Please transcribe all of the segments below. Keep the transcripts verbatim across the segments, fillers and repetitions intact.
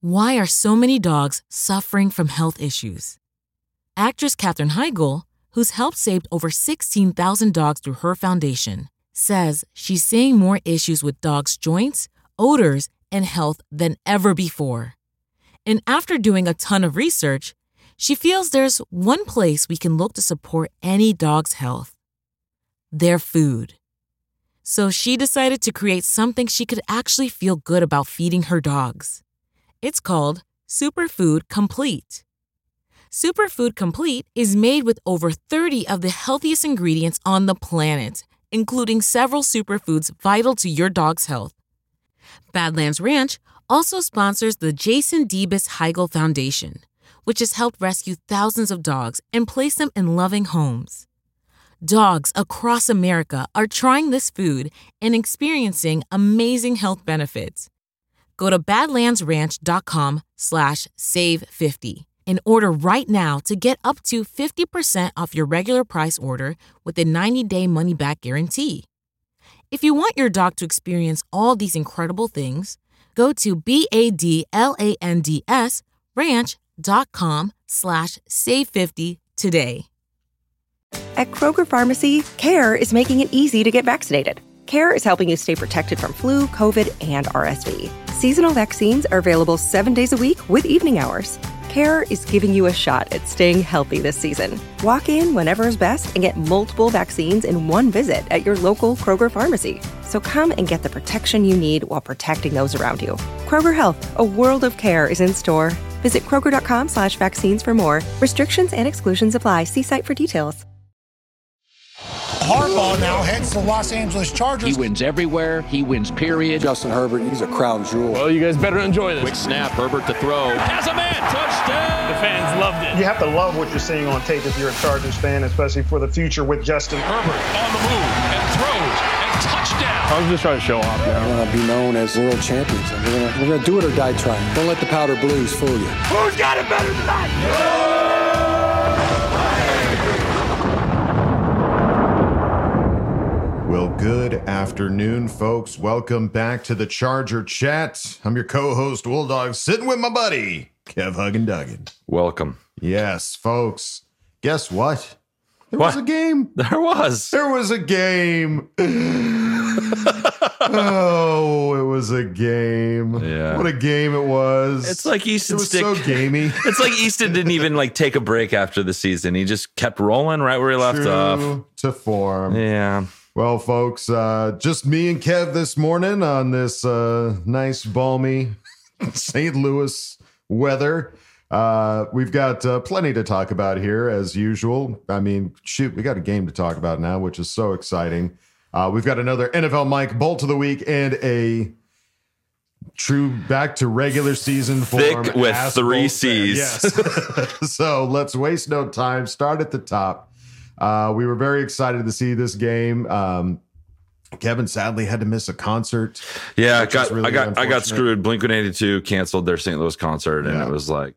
Why are so many dogs suffering from health issues? Actress Katherine Heigl, who's helped save over sixteen thousand dogs through her foundation, says she's seeing more issues with dogs' joints, odors, and health than ever before. And after doing a ton of research, she feels there's one place we can look to support any dog's health: their food. So she decided to create something she could actually feel good about feeding her dogs. It's called Superfood Complete. Superfood Complete is made with over thirty of the healthiest ingredients on the planet, including several superfoods vital to your dog's health. Badlands Ranch also sponsors the Jason Debus Heigl Foundation, which has helped rescue thousands of dogs and place them in loving homes. Dogs across America are trying this food and experiencing amazing health benefits. Go to badlandsranch.com slash save 50 and order right now to get up to fifty percent off your regular price order with a ninety-day money-back guarantee. If you want your dog to experience all these incredible things, go to B-A-D-L-A-N-D-S ranch.com slash save 50 today. At Kroger Pharmacy, CARE is making it easy to get vaccinated. CARE is helping you stay protected from flu, COVID, and R S V. Seasonal vaccines are available seven days a week with evening hours. CARE is giving you a shot at staying healthy this season. Walk in whenever is best and get multiple vaccines in one visit at your local Kroger Pharmacy. So come and get the protection you need while protecting those around you. Kroger Health, a world of care, is in store. Visit kroger.com slash vaccines for more. Restrictions and exclusions apply. See site for details. Harbaugh now heads to the Los Angeles Chargers. He wins everywhere. He wins, period. Justin Herbert, he's a crown jewel. Well, you guys better enjoy this. Quick snap, Herbert to throw. Has a man, touchdown! The fans loved it. You have to love what you're seeing on tape if you're a Chargers fan, especially for the future with Justin Herbert on the move and throws and touchdown. I was just trying to show off, you know. We're going to be known as world champions. And we're going we're gonna do it or die trying. Don't let the powder blues fool you. Who's got it better than that? Well, good afternoon, folks. Welcome back to the Charger Chat. I'm your co-host, Wolldog, sitting with my buddy, Kev Huggin Duggan. Welcome. Yes, folks. Guess what? There what? was a game. There was. There was a game. Oh, it was a game. Yeah. What a game it was. It's like Easton It was stick. so gamey. It's like Easton didn't even like take a break after the season. He just kept rolling right where he left True off. to form. Yeah. Well, folks, uh, just me and Kev this morning on this uh, nice, balmy Saint Louis weather. Uh, we've got uh, plenty to talk about here, as usual. I mean, shoot, we got a game to talk about now, which is so exciting. Uh, we've got another N F L Mike Bolt of the week and a true back to regular season form. Thick with ass three Bolt C's. Yes. So let's waste no time. Start at the top. Uh, we were very excited to see this game. Um, Kevin sadly had to miss a concert. Yeah, I got, really I got, I got unfortunate. screwed. Blink one eighty-two canceled their Saint Louis concert, and Yeah. it was like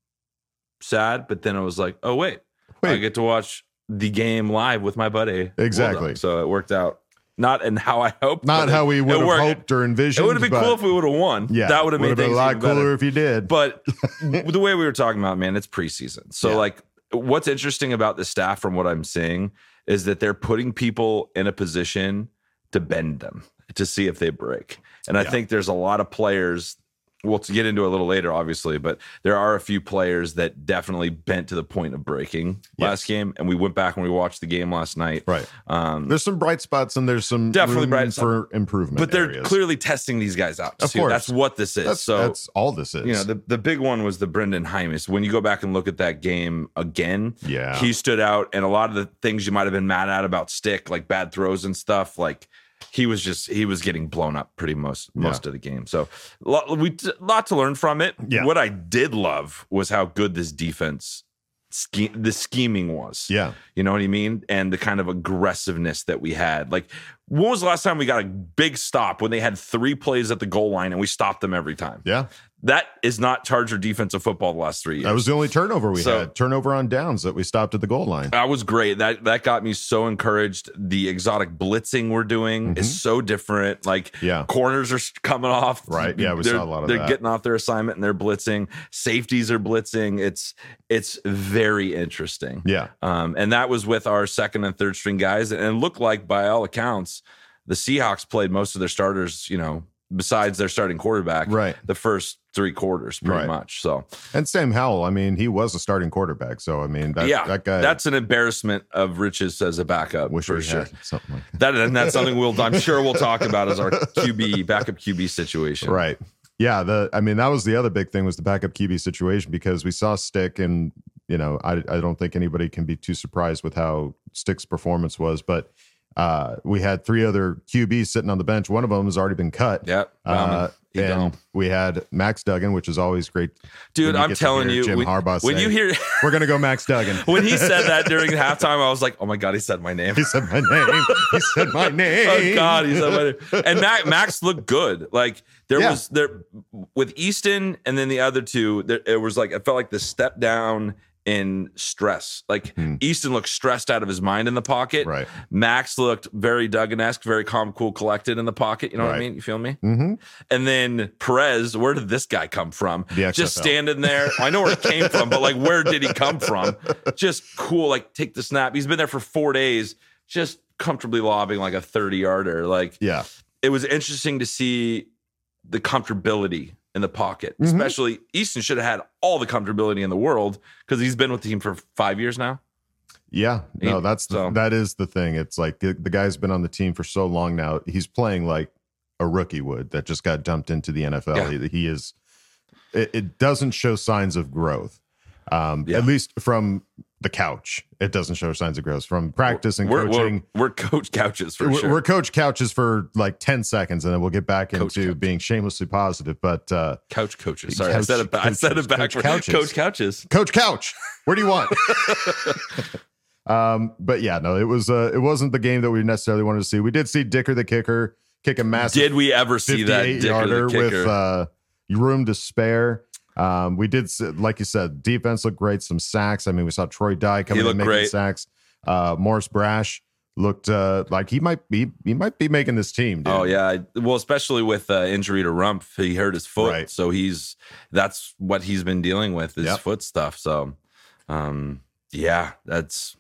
sad. But then it was like, oh wait, Wait. I get to watch the game live with my buddy. Exactly. Bulldog. So it worked out. Not in how I hoped. Not but how it- we it would have worked. hoped or envisioned. It would have been but cool if we would have won. Yeah, that would have made would've been things a lot even better. cooler if you did. But the way we were talking about, man, it's preseason. So Yeah. like, what's interesting about the staff from what I'm seeing is that they're putting people in a position to bend them to see if they break. And I Yeah. think there's a lot of players. We'll get into it a little later, obviously, but there are a few players that definitely bent to the point of breaking Yes. last game. And we went back and we watched the game last night. Right. Um, There's some bright spots and there's some Definitely room bright for improvement. but they're areas. clearly testing these guys out. Of too. course. That's what this is. That's, so that's all this is. you know, the, the big one was the Brendan Hymus. When you go back and look at that game again, Yeah. he stood out. And a lot of the things you might have been mad at about Stick, like bad throws and stuff, like he was just, he was getting blown up pretty most, most of the game. So lot, we lot to learn from it. Yeah. What I did love was how good this defense, ske- the scheming was. Yeah. You know what I mean? And the kind of aggressiveness that we had. Like, when was the last time we got a big stop when they had three plays at the goal line and we stopped them every time? Yeah. That is not Charger defensive football the last three years. That was the only turnover we So- had. Turnover on downs that we stopped at the goal line. That was great. That that got me so encouraged. The exotic blitzing we're doing is so different. Like Yeah. corners are coming off. Right. Yeah, we They're- saw a lot of They're that. getting off their assignment and they're blitzing. Safeties are blitzing. It's it's very interesting. Yeah. Um, and that was with our second and third string guys. And it looked like, by all accounts, the Seahawks played most of their starters, you know, besides their starting quarterback, Right. the first three quarters, pretty Right. much. So, And Sam Howell, I mean, he was a starting quarterback. So, I mean, that, yeah, that guy. that's an embarrassment of riches as a backup. wish for we sure. had something like that. That and that's something we'll I'm sure we'll talk about as our Q B backup Q B situation. Right. Yeah. The I mean, that was the other big thing was the backup Q B situation because we saw Stick and, you know, I, I don't think anybody can be too surprised with how Stick's performance was. But uh, we had three other Q Bs sitting on the bench. One of them has already been cut. Yep. Uh, He and gone. we had Max Duggan, which is always great. Dude, when I'm get to telling hear you, Jim when, Harbaugh when say, you hear we're going to go Max Duggan. when he said that during halftime, I was like, oh my God, he said my name. He said my name. He said my name. Oh God, he said my name. And Max, Max looked good. Like there Yeah. was there with Easton and then the other two, there, it was like, it felt like the step down in stress. Like Easton looked stressed out of his mind in the pocket. Right. Max looked very Duggan-esque, very calm, cool, collected in the pocket. You know what I Right. mean? You feel me? Mm-hmm. And then Perez, where did this guy come from? The X F L. Just standing there. I know where it came from, but like, where did he come from? Just cool. Like, take the snap. He's been there for four days, just comfortably lobbing like a thirty yarder. Like, Yeah. it was interesting to see the comfortability in the pocket. Mm-hmm. Especially Easton should have had all the comfortability in the world because he's been with the team for five years now. Yeah, no, He- that's the, so- that is the thing. It's like the, the guy's been on the team for so long now. He's playing like a rookie would that just got dumped into the N F L. Yeah. He, he is. It, it doesn't show signs of growth. Um, Yeah. At least from the couch, it doesn't show signs of growth. From practice and We're, coaching, we're, we're coach couches for we're, sure. we're coach couches for like ten seconds, and then we'll get back Coach into couch. being shamelessly positive. But uh, couch coaches. Sorry, I Couch said it. ba- I said coaches. it back. Coach couches. Coach couches. Coach Couch, where do you want? um, but yeah, no, it was uh, it wasn't the game that we necessarily wanted to see. We did see Dicker the kicker kick a massive Did we ever see that fifty-eight Dicker yarder the kicker? with uh, room to spare. Um, we did, s- like you said, defense looked great. Some sacks. I mean, we saw Troy Dye coming in looked and making great. sacks. Uh, Morris Brash looked uh, like he might be he might be making this team. Dude. Oh yeah, I- well, especially with uh, injury to Rumpf, he hurt his foot, Right. so he's that's what he's been dealing with is Yep. foot stuff. So, um, yeah, that's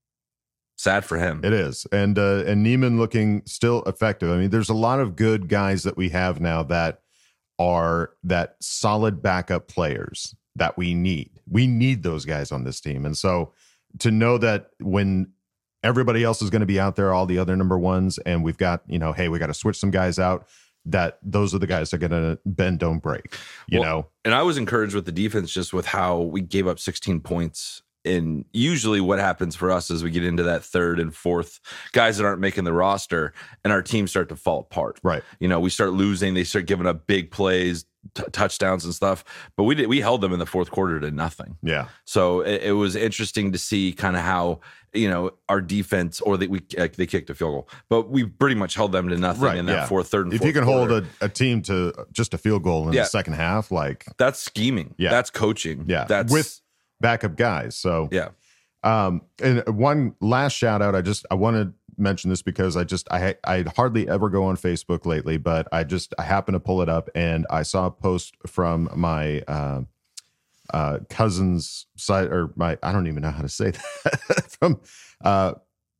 sad for him. It is, and uh, and Neiman looking still effective. I mean, there's a lot of good guys that we have now that are that solid backup players that we need. We need those guys on this team, and so to know that when everybody else is going to be out there, all the other number ones, and we've got, you know, hey, we got to switch some guys out. That those are the guys that are going to bend, don't break. You Well, know, And I was encouraged with the defense just with how we gave up sixteen points. And usually what happens for us is we get into that third and fourth guys that aren't making the roster and our teams start to fall apart. Right. You know, we start losing. They start giving up big plays, t- touchdowns and stuff. But we did, we held them in the fourth quarter to nothing. yeah, So it, it was interesting to see kind of how, you know, our defense or they, we, uh, they kicked a field goal, but we pretty much held them to nothing right. in that yeah. fourth, third and if fourth you can quarter. hold a, a team to just a field goal in Yeah. the second half, like That's scheming. Yeah. That's coaching. yeah, That's with backup guys. So yeah. Um, and one last shout out. I just I want to mention this because I just I I hardly ever go on Facebook lately, but I just I happened to pull it up and I saw a post from my uh, uh, cousin's side or my I don't even know how to say that from uh,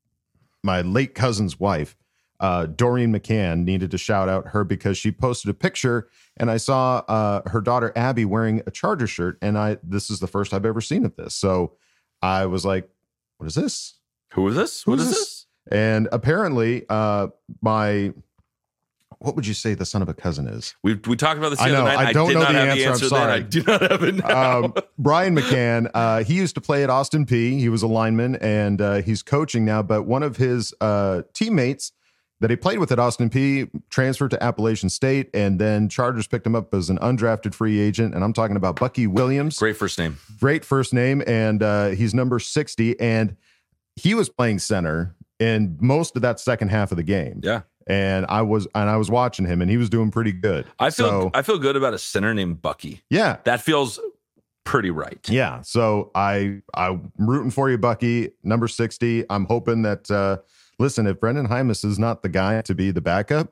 my late cousin's wife. Uh, Doreen McCann needed to shout out her because she posted a picture and I saw uh, her daughter Abby wearing a Charger shirt, and I this is the first I've ever seen of this. So I was like, what is this? Who is this? Who What is is this? this? And apparently, uh, my, what would you say the son of a cousin is? We we talked about this the I know, other night. I don't did know not the have answer, the I'm answer then. sorry. I do not have it now. Um, Brian McCann, uh, he used to play at Austin P. He was a lineman, and uh, he's coaching now. But one of his uh, teammates that he played with at Austin P transferred to Appalachian State, and then Chargers picked him up as an undrafted free agent. And I'm talking about Bucky Williams. Great first name. Great first name, and uh, he's number sixty, and he was playing center in most of that second half of the game. Yeah. And I was and I was watching him, and he was doing pretty good. I feel so, I feel good about a center named Bucky. Yeah, that feels pretty right. Yeah. So I I'm rooting for you, Bucky. Number sixty. I'm hoping that. Uh, listen, if Brendan Hymas is not the guy to be the backup,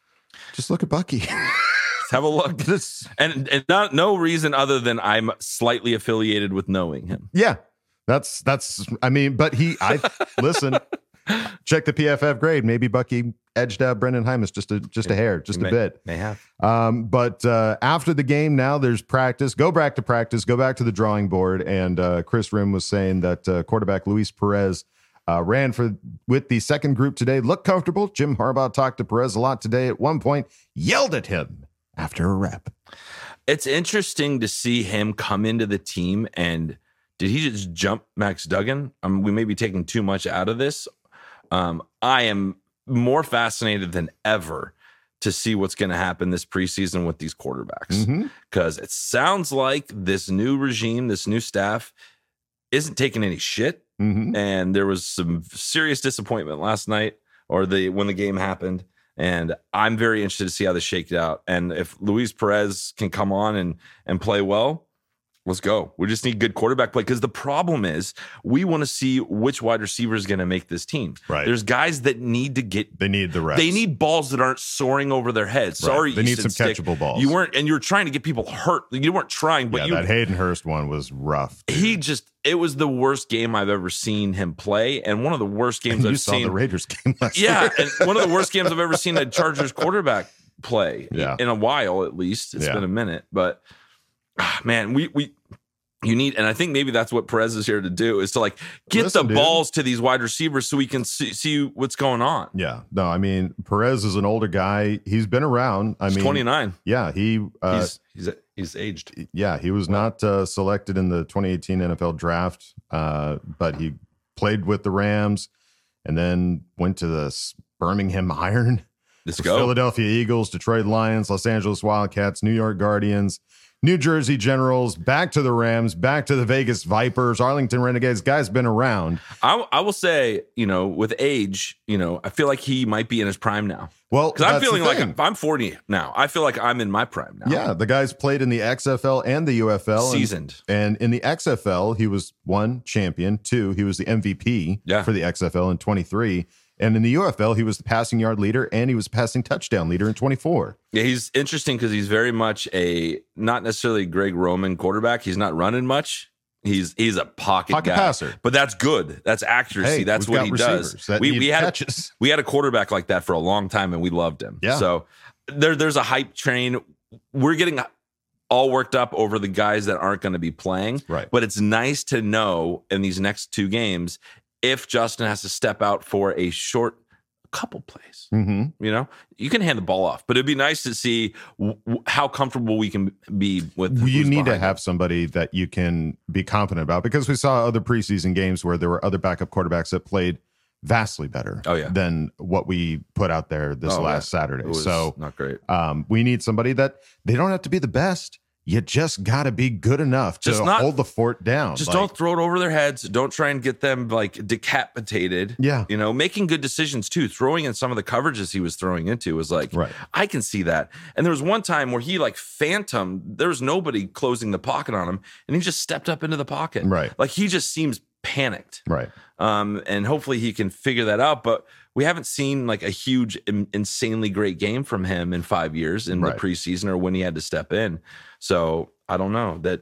just look at Bucky. Let's have a look. This and and not no reason other than I'm slightly affiliated with knowing him. Yeah, that's that's. I mean, but he. I listen. Check the P F F grade. Maybe Bucky edged out Brendan Hymas just a just a hair, just may, a bit. May have. Um, but uh, after the game, now there's practice. Go back to practice. Go back to the drawing board. And uh, Chris Rim was saying that uh, quarterback Luis Perez uh, ran for with the second group today. Looked comfortable. Jim Harbaugh talked to Perez a lot today. At one point, yelled at him after a rep. It's interesting to see him come into the team. And did he just jump Max Duggan? Um, we may be taking too much out of this. Um, I am more fascinated than ever to see what's going to happen this preseason with these quarterbacks, because mm-hmm. it sounds like this new regime, this new staff isn't taking any shit. Mm-hmm. And there was some serious disappointment last night or the when the game happened. And I'm very interested to see how this shaked out. And if Luis Perez can come on and and play well, let's go. We just need good quarterback play, because the problem is we want to see which wide receiver is going to make this team. Right. There's guys that need to get. They need the reps. They need balls that aren't soaring over their heads. Right. Sorry, they need Easton some Stick. catchable balls. You weren't, and you're trying to get people hurt. You weren't trying, but yeah, you. That Hayden Hurst one was rough. Dude. He just. It was the worst game I've ever seen him play, and one of the worst games and I've you saw seen. The Raiders game last yeah, year. and one of the worst games I've ever seen a Chargers quarterback play. Yeah. In a while, at least. It's yeah. been a minute, but ah, man, we we. You need, and I think maybe that's what Perez is here to do, is to like get Listen, the dude. balls to these wide receivers so we can see, see what's going on. Yeah, no, I mean Perez is an older guy. He's been around. I he's mean, twenty-nine. Yeah, he uh, he's he's he's aged. Yeah, he was not uh, selected in the twenty eighteen N F L draft, uh, but he played with the Rams and then went to the Birmingham Iron, Let's the go. Philadelphia Eagles, Detroit Lions, Los Angeles Wildcats, New York Guardians, New Jersey Generals, back to the Rams, back to the Vegas Vipers, Arlington Renegades. Guy's been around. I, I will say, you know, with age, you know, I feel like he might be in his prime now. Well, because I'm feeling like thing. I'm forty now. I feel like I'm in my prime now. Yeah, the guy's played in the X F L and the U F L. Seasoned. And, and in the X F L, he was one, champion. Two, he was the M V P yeah. for the X F L in twenty-three. And in the U F L, he was the passing yard leader and he was passing touchdown leader in twenty-four. Yeah, he's interesting because he's very much a not necessarily Greg Roman quarterback. He's not running much. He's he's a pocket, pocket guy. passer, but that's good. That's accuracy. Hey, that's what he does. We we had catches. we had a quarterback like that for a long time, and we loved him. Yeah. So there there's a hype train. We're getting all worked up over the guys that aren't going to be playing. Right. But it's nice to know in these next two games if Justin has to step out for a short couple plays, mm-hmm. you know, you can hand the ball off, but it'd be nice to see w- w- how comfortable we can be with. You need to him. have somebody that you can be confident about, because we saw other preseason games where there were other backup quarterbacks that played vastly better oh, yeah. than what we put out there this oh, last yeah. Saturday. It was so not great. Um, we need somebody that they don't have to be the best. You just got to be good enough to just not, hold the fort down. Just like, don't throw it over their heads. Don't try and get them like decapitated. Yeah. You know, making good decisions too. Throwing in some of the coverages he was throwing into was like, right. I can see that. And there was one time where he like phantom, there was nobody closing the pocket on him, and he just stepped up into the pocket. Right. Like he just seems panicked. Right. Um, and hopefully he can figure that out. But we haven't seen like a huge, in, insanely great game from him in five years in right. the preseason or when he had to step in. So I don't know that.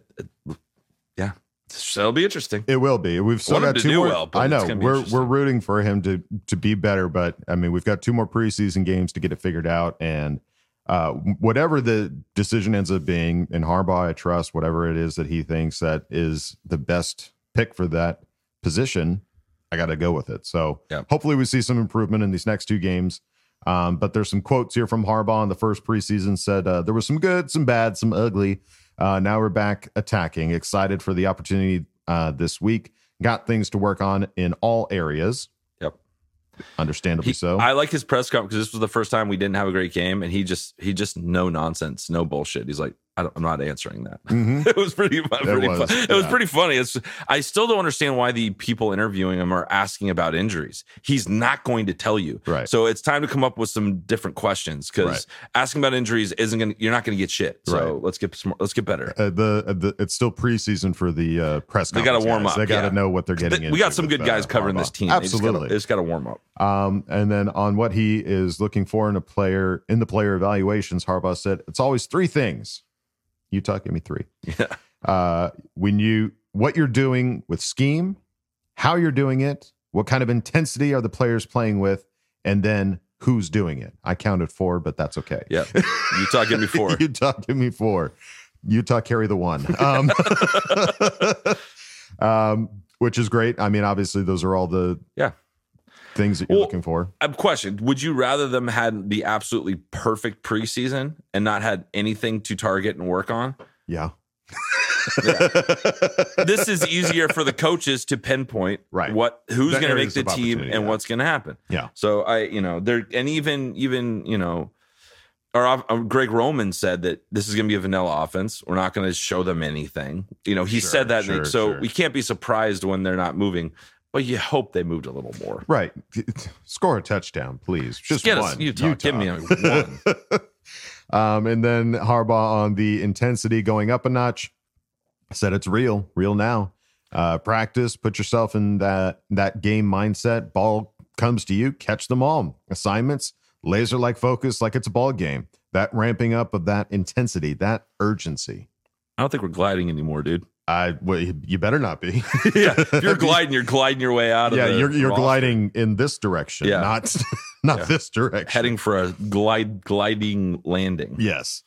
Yeah, it'll be interesting. It will be. We've still got two more. Well, I know we're we're rooting for him to to be better, but I mean we've got two more preseason games to get it figured out, and uh, whatever the decision ends up being, in Harbaugh I trust whatever it is that he thinks that is the best pick for that position. I got to go with it. So yeah. hopefully we see some improvement in these next two games. Um, but there's some quotes here from Harbaugh in the first preseason. Said uh, there was some good, some bad, some ugly. Uh, now we're back attacking. Excited for the opportunity uh, this week. Got things to work on in all areas. Yep, understandably he, so. I like his press conference because this was the first time we didn't have a great game, and he just he just no nonsense, no bullshit. He's like, I don't, I'm not answering that. Mm-hmm. It was pretty, pretty it was, fun. It yeah. was pretty funny. It's, I still don't understand why the people interviewing him are asking about injuries. He's not going to tell you. Right. So it's time to come up with some different questions because right. asking about injuries isn't going to, you're not going to get shit. So right. let's get some, let's get better. Uh, the, uh, the It's still preseason for the uh, press They conference. got to warm guys. up. They got to yeah. know what they're getting they, into. We got some good with, guys uh, covering Harbaugh. this team. Absolutely. It's got to warm up. Um, and then on what he is looking for in a player, in the player evaluations, Harbaugh said, it's always three things. Utah, give me three. Yeah. Uh, when you, what you're doing with scheme, how you're doing it, what kind of intensity are the players playing with, and then who's doing it. I counted four, but that's okay. Yeah. Utah, give me four. Utah, give me four. Utah, carry the one. Um, um, which is great. I mean, obviously, those are all the yeah things that you're well, looking for. A question: would you rather them had the absolutely perfect preseason and not had anything to target and work on? Yeah. yeah. This is easier for the coaches to pinpoint right. what who's going to make the team and yeah. what's going to happen. Yeah. So I, you know, there and even even you know, or uh, Greg Roman said that this is going to be a vanilla offense. We're not going to show them anything. You know, he sure, said that, sure, so sure. we can't be surprised when they're not moving. But you hope they moved a little more. Right. Score a touchdown, please. Just Get one. Us, Utah. Utah. Give me a one. um, and then Harbaugh on the intensity going up a notch said it's real, real now. Uh, practice, put yourself in that, that game mindset. Ball comes to you, catch them all. Assignments, laser-like focus like it's a ball game. That ramping up of that intensity, that urgency. I don't think we're gliding anymore, dude. I well, you better not be. yeah, if you're gliding, you're gliding your way out of yeah, the you're you're roster. gliding in this direction, Yeah. not not Yeah. this direction. Heading for a glide gliding landing. Yes.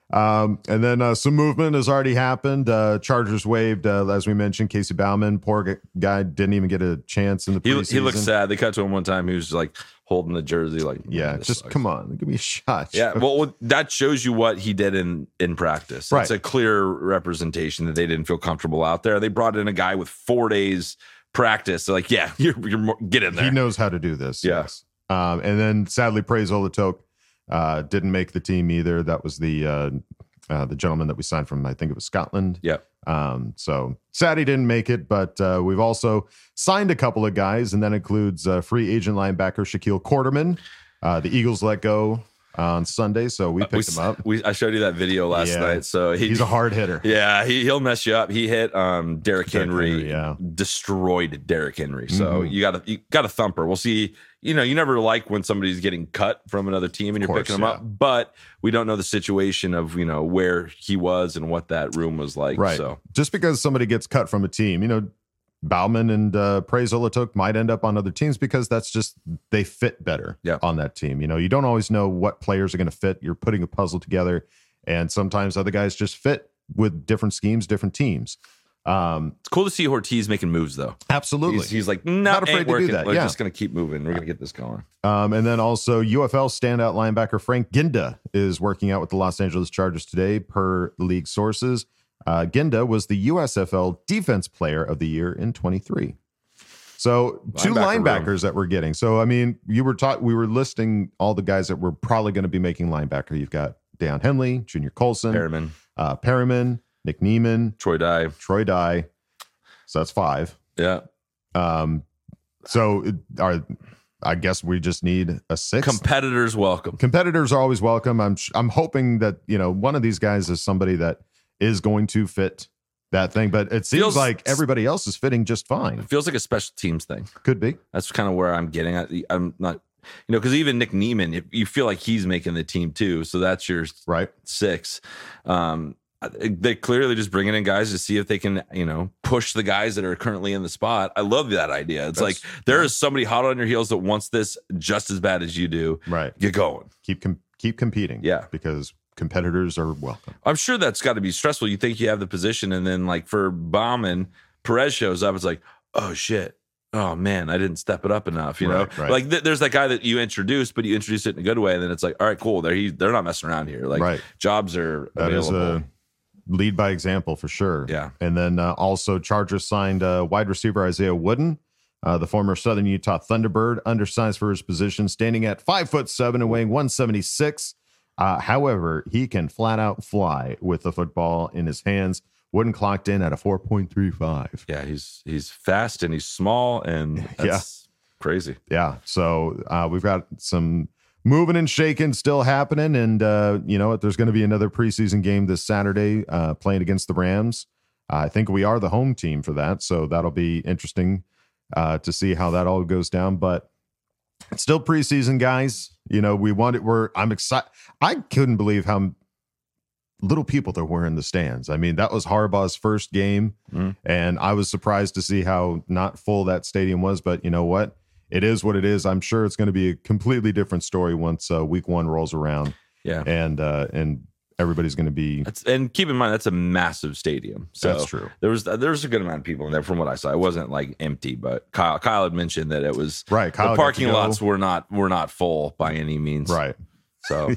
Um, and then uh, some movement has already happened. Uh, Chargers waived, uh, as we mentioned, Casey Bauman. Poor g- guy didn't even get a chance in the He, preseason. he looks sad. They cut to him one time. He was like holding the jersey, like, Yeah, "Man, this just sucks." come on, give me a shot. Yeah, well, that shows you what he did in in practice. Right. It's a clear representation that they didn't feel comfortable out there. They brought in a guy with four days practice. They're like, yeah, you're, you're more, get in there. He knows how to do this. Yeah. Yes. Um, and then sadly, Praise Olatok uh, didn't make the team either. That was the uh, uh, the gentleman that we signed from, I think it was Scotland. Yeah. Um, so sad he didn't make it, but uh, we've also signed a couple of guys, and that includes uh, free agent linebacker Shaquille Quarterman. Uh, the Eagles let go on Sunday, so we picked we, him up. We, I showed you that video last Yeah. night. So he, He's a hard hitter. Yeah, he, he'll mess you up. He hit um, Derrick Derrick Henry, Henry, yeah. destroyed Derrick Henry. So Mhm. you got a you got a thumper. We'll see. You know, you never like when somebody's getting cut from another team and you're course, picking them yeah. up, but we don't know the situation of, you know, where he was and what that room was like. Right. So Just because somebody gets cut from a team, you know, Bauman and uh, Praise Olatok might end up on other teams because that's just, they fit better Yeah. on that team. You know, you don't always know what players are going to fit. You're putting a puzzle together, and sometimes other guys just fit with different schemes, different teams. Um, it's cool to see Ortiz making moves, though. absolutely. He's, he's like, no, Not afraid ain't to do working. that, We're yeah. just going to keep moving. We're going to get this going. Um, and then also U F L standout linebacker Frank Ginda is working out with the Los Angeles Chargers today, per league sources. Uh, Ginda was the U S F L Defense Player of the Year in twenty-three. So two Linebacker linebackers room. that we're getting. So I mean, you were taught we were listing all the guys that were probably going to be making linebacker. You've got Deion Henley, Junior Colson, Perriman, uh, Perriman, Nick Neiman, Troy Dye. Troy Dye. So that's five. Yeah. Um, so it, our, I guess we just need a sixth. Competitors welcome. Competitors are always welcome. I'm I'm hoping that, you know, one of these guys is somebody that is going to fit that thing, but it seems Feels- like everybody else is fitting just fine. It feels like a special teams thing. Could be. That's kind of where I'm getting at. I'm not, you know, because even Nick Neiman, if you feel like he's making the team too. So that's your Right. six. Um, they clearly just bringing in guys to see if they can, you know, push the guys that are currently in the spot. I love that idea. It's That's- like there is somebody hot on your heels that wants this just as bad as you do. Right. Get going. Keep com- keep competing. Yeah. Because competitors are welcome. I'm sure that's got to be stressful. You think you have the position, and then like for Bauman, Perez shows up. It's like, oh shit. Oh man, I didn't step it up enough. You Right, know, right. like th- there's that guy that you introduced, but you introduce it in a good way, and then it's like, all right, cool. They're he, they're not messing around here. Like Right. jobs are That is available. a lead by example for sure. Yeah. And then uh, also Chargers signed uh, wide receiver Isaiah Wooden, uh, the former Southern Utah Thunderbird, undersized for his position, standing at five foot seven and weighing one seventy-six. Uh, however, he can flat out fly with the football in his hands. Wooden clocked in at a four point three five. Yeah, he's he's fast and he's small, and that's yeah. crazy. Yeah, so uh, we've got some moving and shaking still happening, and uh, you know what? There's going to be another preseason game this Saturday uh, playing against the Rams. Uh, I think we are the home team for that, so that'll be interesting uh, to see how that all goes down. But it's still preseason, guys. You know, we want it. We're I'm excited. I couldn't believe how little people there were in the stands. I mean, that was Harbaugh's first game, mm. and I was surprised to see how not full that stadium was. But you know what? It is what it is. I'm sure it's going to be a completely different story once uh, week one rolls around. Yeah, and uh, and everybody's going to be. That's, and keep in mind that's a massive stadium. So that's true. There was there was a good amount of people in there from what I saw. It wasn't like empty, but Kyle Kyle had mentioned that it was right. Kyle the parking lots were not were not full by any means. Right. So.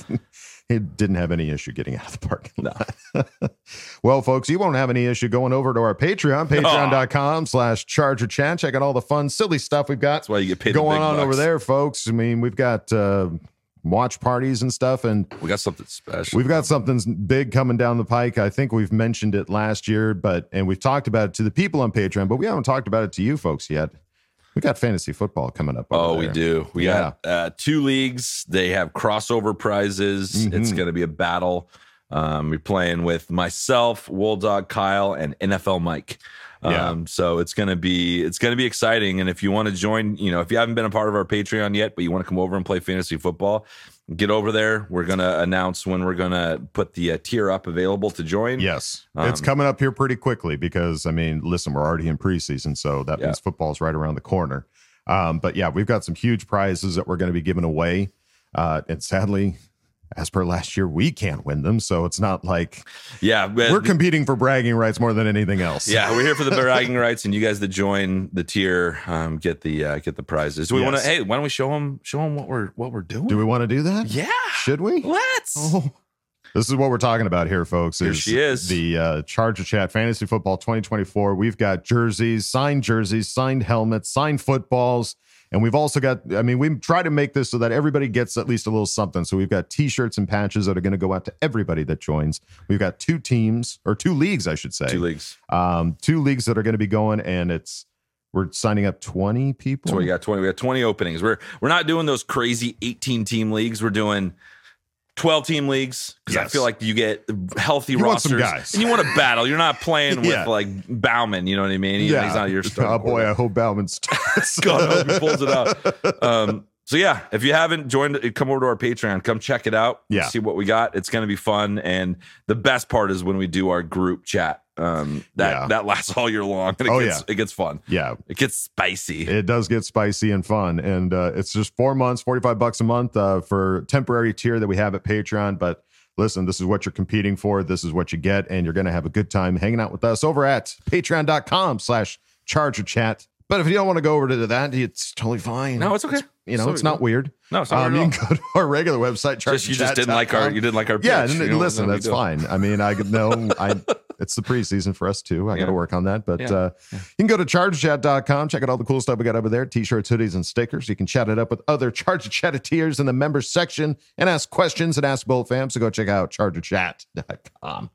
He didn't have any issue getting out of the parking lot. Well, folks, you won't have any issue going over to our Patreon, patreon.com slash Charger Chat. Check out all the fun, silly stuff we've got That's why you get paid going the big on bucks. over there, folks. I mean, we've got uh, watch parties and stuff, and we got something special. We've got something big coming down the pike. I think we've mentioned it last year, but and we've talked about it to the people on Patreon, but we haven't talked about it to you folks yet. We got fantasy football coming up. Oh, there. we do. We yeah. got uh, two leagues. They have crossover prizes. Mm-hmm. It's going to be a battle. Um, we're playing with myself, Wool Dog Kyle, and N F L Mike. Um, yeah. So it's going to be it's going to be exciting. And if you want to join, you know, if you haven't been a part of our Patreon yet, but you want to come over and play fantasy football, get over there. We're going to announce when we're going to put the uh, tier up available to join. Yes. Um, it's coming up here pretty quickly because, I mean, listen, we're already in preseason, so that yeah. means football's right around the corner. Um, but yeah, we've got some huge prizes that we're going to be giving away. Uh, and sadly, as per last year, we can't win them. So it's not like yeah, we're competing for bragging rights more than anything else. Yeah, we're here for the bragging rights, and you guys that join the tier um, get the uh, get the prizes. Do we yes. want to? Hey, why don't we show them show them what we're what we're doing? Do we want to do that? Yeah, should we? Let's. Oh. This is what we're talking about here, folks. Here is she is. The uh, Charger Chat Fantasy Football twenty twenty-four. We've got jerseys, signed jerseys, signed helmets, signed footballs. And we've also got, I mean, we try to make this so that everybody gets at least a little something. So we've got T-shirts and patches that are going to go out to everybody that joins. We've got two teams, or two leagues, I should say. Two leagues. Um, two leagues that are going to be going, and it's, we're signing up twenty people. So we got twenty. We got twenty openings. We're we're not doing those crazy eighteen team leagues. We're doing twelve team leagues because yes. I feel like you get healthy you rosters want some guys. and you want to battle. You're not playing yeah. with like Bauman. You know what I mean? He, yeah. He's not your star. Oh boy, I hope Bauman starts. God, I hope he pulls it out. Um, so yeah, if you haven't joined, come over to our Patreon. Come check it out. Yeah, see what we got. It's going to be fun. And the best part is when we do our group chat. Um, that yeah. that lasts all year long. And it oh gets, yeah, it gets fun. Yeah, it gets spicy. It does get spicy and fun, and uh, it's just four months, forty-five bucks a month uh, for temporary tier that we have at Patreon. But listen, this is what you're competing for. This is what you get, and you're going to have a good time hanging out with us over at patreon.com slash Charger Chat. But if you don't want to go over to that, it's totally fine. No, it's okay. It's, you know, so it's not weird. No, it's not um, weird you can go to our regular website. Just, you just didn't like our. You didn't like our. Pitch. Yeah, and, you know, listen, that's fine. I mean, I know I. It's the preseason for us too. I yeah. got to work on that. But yeah. uh, yeah. you can go to charger chat dot com. Check out all the cool stuff we got over there: t-shirts, hoodies, and stickers. You can chat it up with other Charger Chatteteers in the members section and ask questions and ask Bull Fam. So go check out charger chat dot com.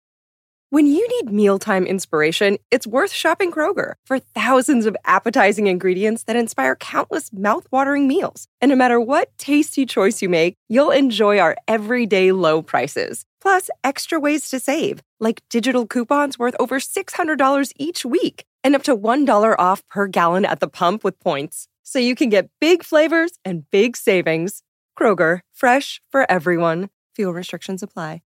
When you need mealtime inspiration, it's worth shopping Kroger for thousands of appetizing ingredients that inspire countless mouthwatering meals. And no matter what tasty choice you make, you'll enjoy our everyday low prices. Plus, extra ways to save, like digital coupons worth over six hundred dollars each week and up to one dollar off per gallon at the pump with points. So you can get big flavors and big savings. Kroger, fresh for everyone. Fuel restrictions apply.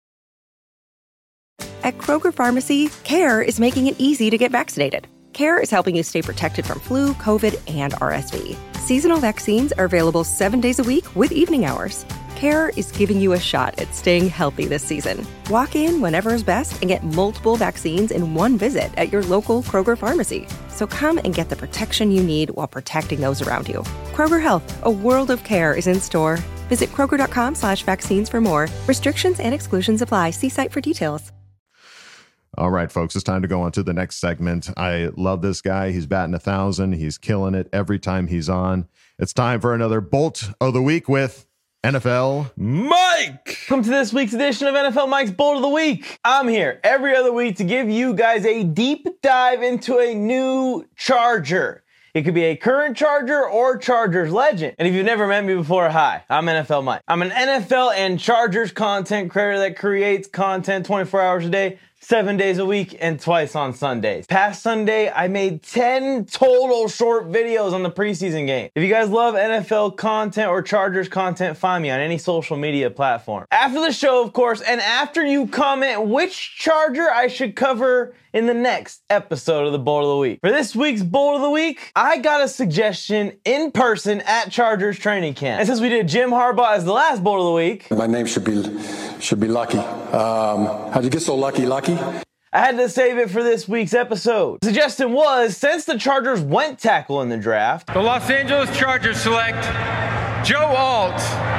At Kroger Pharmacy, CARE is making it easy to get vaccinated. CARE is helping you stay protected from flu, COVID, and R S V. Seasonal vaccines are available seven days a week with evening hours. CARE is giving you a shot at staying healthy this season. Walk in whenever is best and get multiple vaccines in one visit at your local Kroger pharmacy. So come and get the protection you need while protecting those around you. Kroger Health, a world of care is in store. Visit Kroger.com slash vaccines for more. Restrictions and exclusions apply. See site for details. All right, folks, it's time to go on to the next segment. I love this guy. He's batting a thousand. He's killing it every time he's on. It's time for another Bolt of the Week with N F L Mike. Welcome to this week's edition of N F L Mike's Bold of the Week. I'm here every other week to give you guys a deep dive into a new Charger. It could be a current Charger or Chargers legend. And if you've never met me before, hi, I'm N F L Mike. I'm an N F L and Chargers content creator that creates content twenty-four hours a day, seven days a week, and twice on Sundays. Past Sunday, I made ten total short videos on the preseason game. If you guys love N F L content or Chargers content, find me on any social media platform. After the show, of course, and after you comment which Charger I should cover in the next episode of the Bold of the Week. For this week's Bold of the Week, I got a suggestion in person at Chargers training camp. And since we did Jim Harbaugh as the last Bold of the Week, My name should be should be Lucky. Um, how'd you get so lucky, Lucky? I had to save it for this week's episode. The suggestion was, since the Chargers went tackle in the draft, the Los Angeles Chargers select Joe Alt,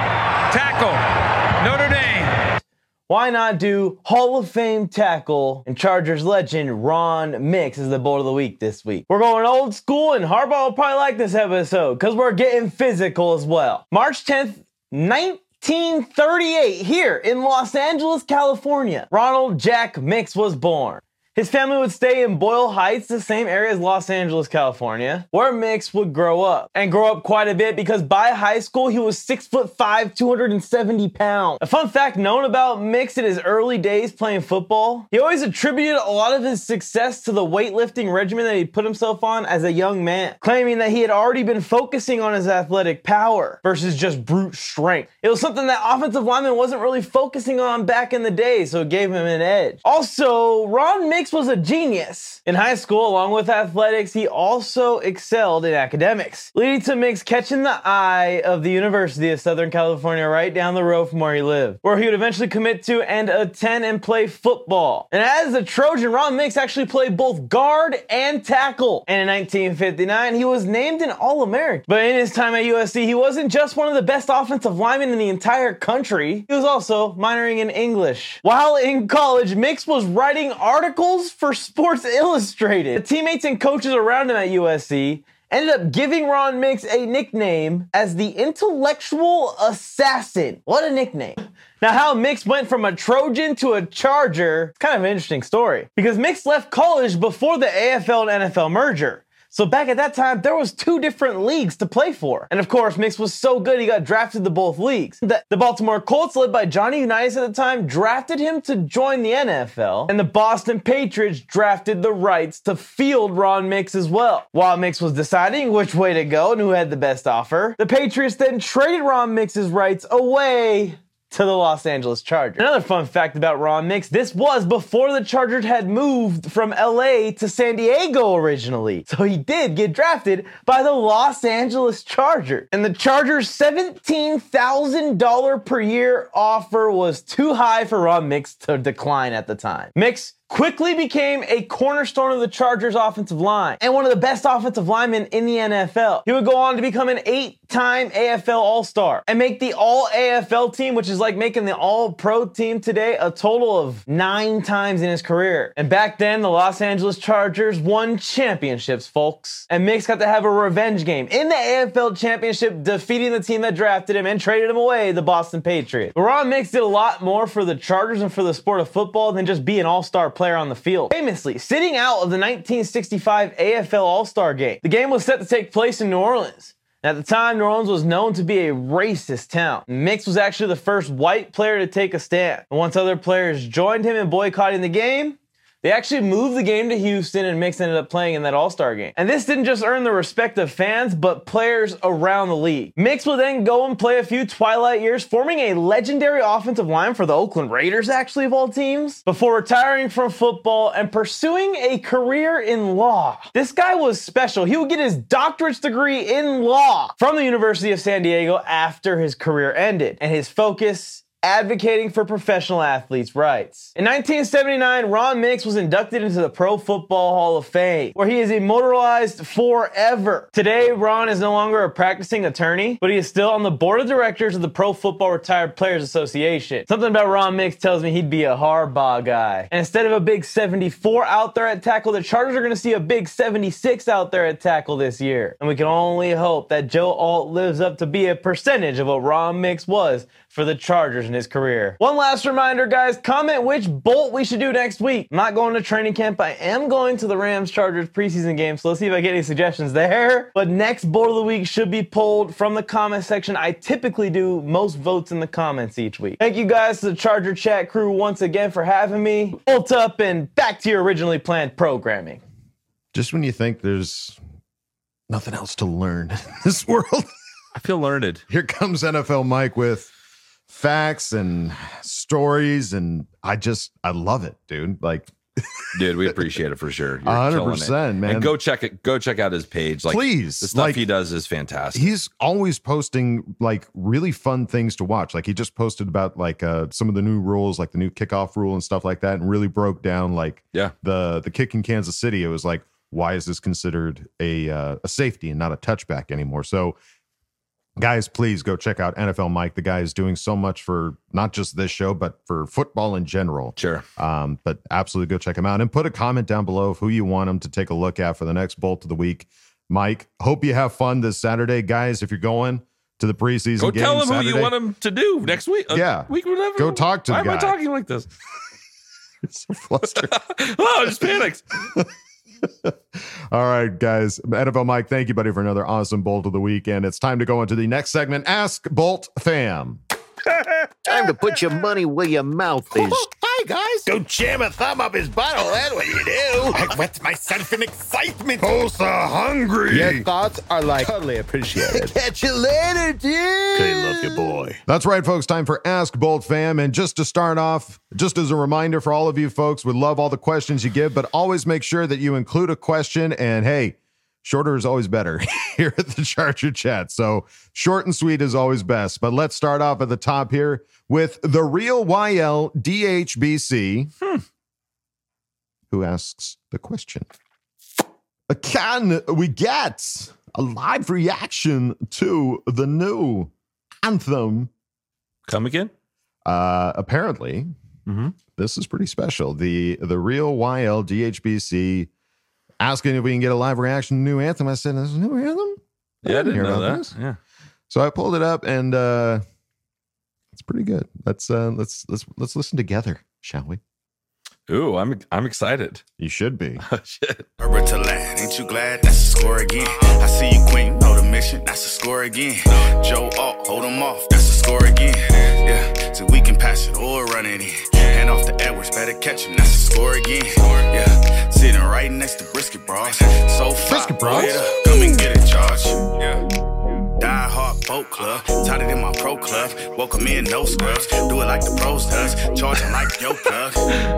tackle, Notre Dame. why not do Hall of Fame tackle and Chargers legend Ron Mix as the Bold of the Week this week? We're going old school, and Harbaugh will probably like this episode because we're getting physical as well. March tenth, nineteen thirty-eight, here in Los Angeles, California, Ronald Jack Mix was born. His family would stay in Boyle Heights, the same area as Los Angeles, California, where Mix would grow up. And grow up quite a bit because by high school, he was six foot five, two hundred seventy pounds. A fun fact known about Mix in his early days playing football, he always attributed a lot of his success to the weightlifting regimen that he put himself on as a young man, claiming that he had already been focusing on his athletic power versus just brute strength. It was something that offensive lineman wasn't really focusing on back in the day, so it gave him an edge. Also, Ron Mix was a genius. In high school, along with athletics, he also excelled in academics, leading to Mix catching the eye of the University of Southern California right down the road from where he lived, where he would eventually commit to and attend and play football. And as a Trojan, Ron Mix actually played both guard and tackle. And in nineteen fifty-nine, he was named an All-American. But in his time at U S C, he wasn't just one of the best offensive linemen in the entire country. He was also minoring in English. While in college, Mix was writing articles for Sports Illustrated. The teammates and coaches around him at U S C ended up giving Ron Mix a nickname as the Intellectual Assassin. What a nickname. Now, how Mix went from a Trojan to a Charger, it's kind of an interesting story, because Mix left college before the A F L and N F L merger. So back at that time, there was two different leagues to play for. And of course, Mix was so good, he got drafted to both leagues. The, the Baltimore Colts, led by Johnny Unitas at the time, drafted him to join the N F L. And the Boston Patriots drafted the rights to field Ron Mix as well. While Mix was deciding which way to go and who had the best offer, the Patriots then traded Ron Mix's rights away to the Los Angeles Chargers. Another fun fact about Ron Mix, this was before the Chargers had moved from L A to San Diego originally. So he did get drafted by the Los Angeles Chargers. And the Chargers' seventeen thousand dollars per year offer was too high for Ron Mix to decline at the time. Mix quickly became a cornerstone of the Chargers offensive line and one of the best offensive linemen in the N F L. He would go on to become an eight-time A F L All-Star and make the All-A F L team, which is like making the All-Pro team today, a total of nine times in his career. And back then, the Los Angeles Chargers won championships, folks. And Mix got to have a revenge game in the A F L Championship, defeating the team that drafted him and traded him away, the Boston Patriots. But Ron Mix did a lot more for the Chargers and for the sport of football than just be an all-star player player on the field, famously sitting out of the nineteen sixty-five A F L All-Star Game. The game was set to take place in New Orleans. At the time, New Orleans was known to be a racist town. Mix was actually the first white player to take a stand. And once other players joined him in boycotting the game, they actually moved the game to Houston, and Mix ended up playing in that All-Star game. And this didn't just earn the respect of fans, but players around the league. Mix would then go and play a few twilight years, forming a legendary offensive line for the Oakland Raiders, actually, of all teams, before retiring from football and pursuing a career in law. This guy was special. He would get his doctorate's degree in law from the University of San Diego after his career ended. And his focus advocating for professional athletes' rights. In nineteen seventy-nine, Ron Mix was inducted into the Pro Football Hall of Fame, where he is immortalized forever. Today, Ron is no longer a practicing attorney, but he is still on the board of directors of the Pro Football Retired Players Association. Something about Ron Mix tells me he'd be a Harbaugh guy. And instead of a big seventy-four out there at tackle, the Chargers are going to see a big seventy-six out there at tackle this year. And we can only hope that Joe Alt lives up to be a percentage of what Ron Mix was for the Chargers in his career. One last reminder, guys, comment which bolt we should do next week. I'm not going to training camp. I am going to the Rams-Chargers preseason game, so let's see if I get any suggestions there. But next bolt of the week should be pulled from the comment section. I typically do most votes in the comments each week. Thank you guys to the Charger Chat crew once again for having me. Bolt up and back to your originally planned programming. Just when you think there's nothing else to learn in this world, I feel learned. Here comes N F L Mike with facts and stories, and I just I love it, dude. Like, dude, we appreciate it for sure. A hundred percent, man. And go check it. Go check out his page. Like, please, the stuff like, he does is fantastic. He's always posting like really fun things to watch. Like he just posted about like uh, some of the new rules, like the new kickoff rule and stuff like that, and really broke down like yeah the the kick in Kansas City. It was like, why is this considered a uh, a safety and not a touchback anymore? So, guys, please go check out N F L Mike. The guy is doing so much for not just this show, but for football in general. Sure. Um, but absolutely go check him out and put a comment down below of who you want him to take a look at for the next bolt of the week. Mike, hope you have fun this Saturday. Guys, if you're going to the preseason go game tell him Saturday, who you want him to do next week. Uh, yeah. Week, whatever. Go talk to Why the guy. am I talking like this? It's so flustered. Oh, I just panicked. All right, guys. N F L Mike, thank you, buddy, for another awesome Bolt of the week. And it's time to go into the next segment, Ask Bolt Fam. Time to put your money where your mouth is. Hi, guys. Go jam a thumb up his butthole. That's what you do. I wet myself in excitement. Oh, so hungry. Your thoughts are like totally appreciated. Catch you later, dude. Okay, love you, boy. That's right, folks. Time for Ask Bolt Fam. And just to start off, just as a reminder for all of you folks, we love all the questions you give, but always make sure that you include a question. And hey, shorter is always better here at the Charger Chat. So short and sweet is always best. But let's start off at the top here with the real Y L D H B C, hmm. who asks the question. Can we get a live reaction to the new anthem? Come again? Uh, apparently, mm-hmm. this is pretty special. The, the real Y L D H B C asking if we can get a live reaction to the new anthem. I said, there's a new anthem? Yeah, I didn't hear know about that. this. Yeah. So I pulled it up and uh, it's pretty good. Let's uh, let's let's let's listen together, shall we? Ooh, I'm I'm excited. You should be. Oh, shit. Herbert to land, ain't you glad? That's a score again. I see you, Queen. Know the mission. That's a score again. Joe Alt, hold him off. That's a score again. Yeah, so we can pass it or run it in. Hand off to Edwards, better catch him. That's a score again. Yeah, sitting right next to Brisket Bros. So Brisket Bros. Come and get it, Charge. Yeah. Die Hard Boat Club, tied it in my pro club. Welcome in, no scrubs. Do it like the pros does. Charging like your plug.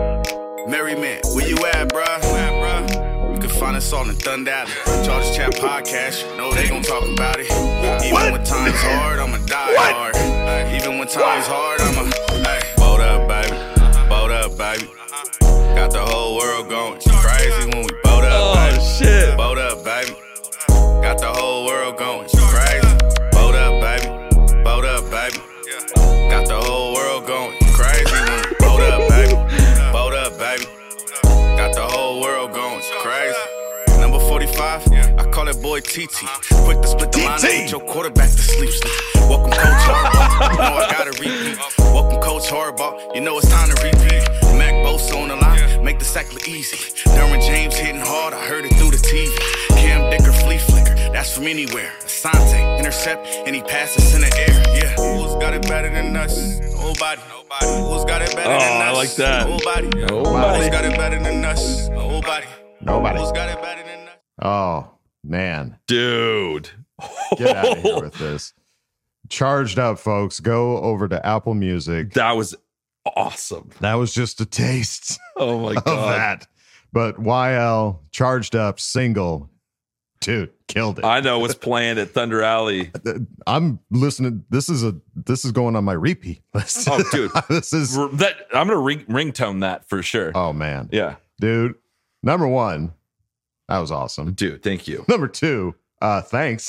Merry man, where you at, bruh? You can find us all in Thunder Alley. Chargers Chat Podcast, you know they gon' talk about it. Even what? when time's hard, I'ma die what? hard. Even when time's hard, I'ma hey, boat up, baby. Boat up, baby. Got the whole world going crazy when we boat up, oh, baby. Shit. Boat up, baby. Got the whole world going crazy. Boat up, baby. Boat up, baby. Got the whole world going crazy when we boat up, baby. Boat up, baby. Got the whole world going crazy. Number forty-five, I call it boy T T. Quick to split the line and put your quarterback to sleep. Welcome, Coach Harbaugh. You know I gotta repeat. Welcome, Coach Harbaugh. You know it's time to repeat. Mac Bosa on the line, make the sack look easy. Derwin James hitting hard, I heard it through the T V. Cam Dicker, flea flicker, that's from anywhere. Asante, intercept, and he passes in the air. Yeah, who's got it better than us? Nobody. Who's got it better oh, than us? I like that. Nobody. Nobody. Who's got it better than us? Nobody. Nobody. Who's got it better than us? Oh, man. Dude. Get out of here with this. Charged Up, folks. Go over to Apple Music. That was awesome. That was just a taste oh my of God. that. But Y L, Charged Up, single. Dude. Killed it. I know what's playing at Thunder Alley. I'm listening. This is a this is going on my repeat list. Oh, dude, this is that. I'm gonna ring, ringtone that for sure. Oh man, yeah, dude. Number one, that was awesome, dude. Thank you. Number two, uh, thanks.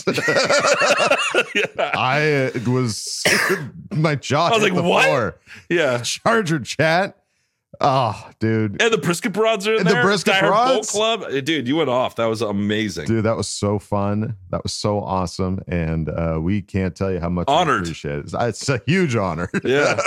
yeah. I uh, was my jaw. I was hit like, the what? Floor. Yeah, Charger chat. Oh, dude. And the brisket broads are in and there. The brisket Dire broads. Bolt Club. Dude, you went off. That was amazing. Dude, that was so fun. That was so awesome. And uh, we can't tell you how much Honored. we appreciate it. It's a huge honor. Yeah.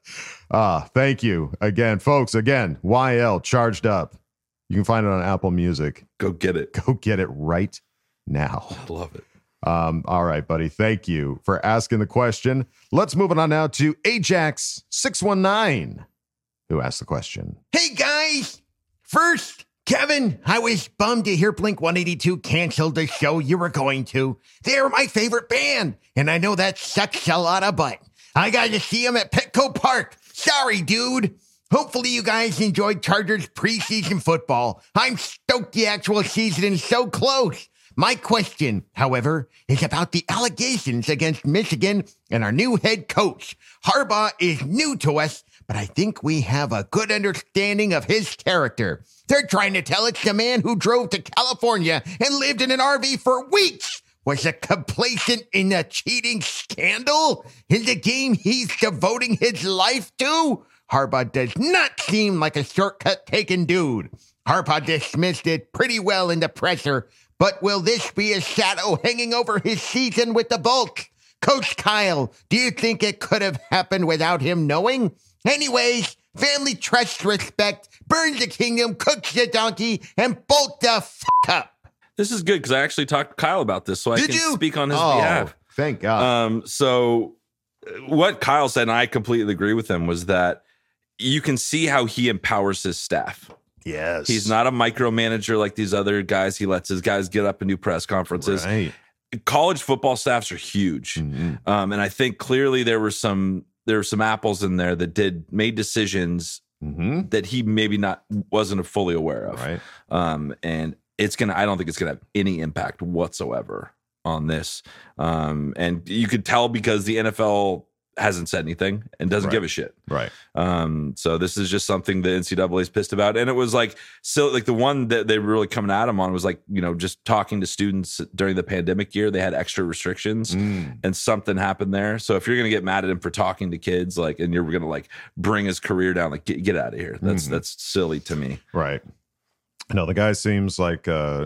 uh, thank you again, folks. Again, Y L Charged Up. You can find it on Apple Music. Go get it. Go get it right now. I love it. Um, all right, buddy. Thank you for asking the question. Let's move on now to Ajax six one nine. Who asked the question? Hey, guys. First, Kevin, I was bummed to hear Blink one eighty-two canceled the show you were going to. They're my favorite band, and I know that sucks a lot of butt. I got to see them at Petco Park. Sorry, dude. Hopefully you guys enjoyed Chargers preseason football. I'm stoked the actual season is so close. My question, however, is about the allegations against Michigan and our new head coach. Harbaugh is new to us, but I think we have a good understanding of his character. They're trying to tell it's the man who drove to California and lived in an R V for weeks was a complacent in a cheating scandal in the game he's devoting his life to. Harbaugh does not seem like a shortcut taking dude. Harbaugh dismissed it pretty well in the presser, but will this be a shadow hanging over his season with the Bolts? Coach Kyle, do you think it could have happened without him knowing? Anyways, family, trust, respect, burn the kingdom, cook the donkey, and bolt the f*** up. This is good because I actually talked to Kyle about this, so I Did can you? speak on his oh, behalf. Thank God. Um, so what Kyle said, and I completely agree with him, was that you can see how he empowers his staff. Yes. He's not a micromanager like these other guys. He lets his guys get up and do press conferences. Right. College football staffs are huge. Mm-hmm. Um, and I think clearly there were some there were some apples in there that did made decisions mm-hmm. that he maybe not wasn't fully aware of. Right. Um, and it's gonna I don't think it's gonna have any impact whatsoever on this. Um, and you could tell because the N F L hasn't said anything and doesn't right. give a shit. Right. Um, so this is just something the N C double A is pissed about. And it was like, so like the one that they were really coming at him on was like, you know, just talking to students during the pandemic year, they had extra restrictions mm. and something happened there. So if you're going to get mad at him for talking to kids, like, and you're going to like bring his career down, like get, get out of here. That's, mm-hmm. that's silly to me. Right. No, the guy seems like, uh,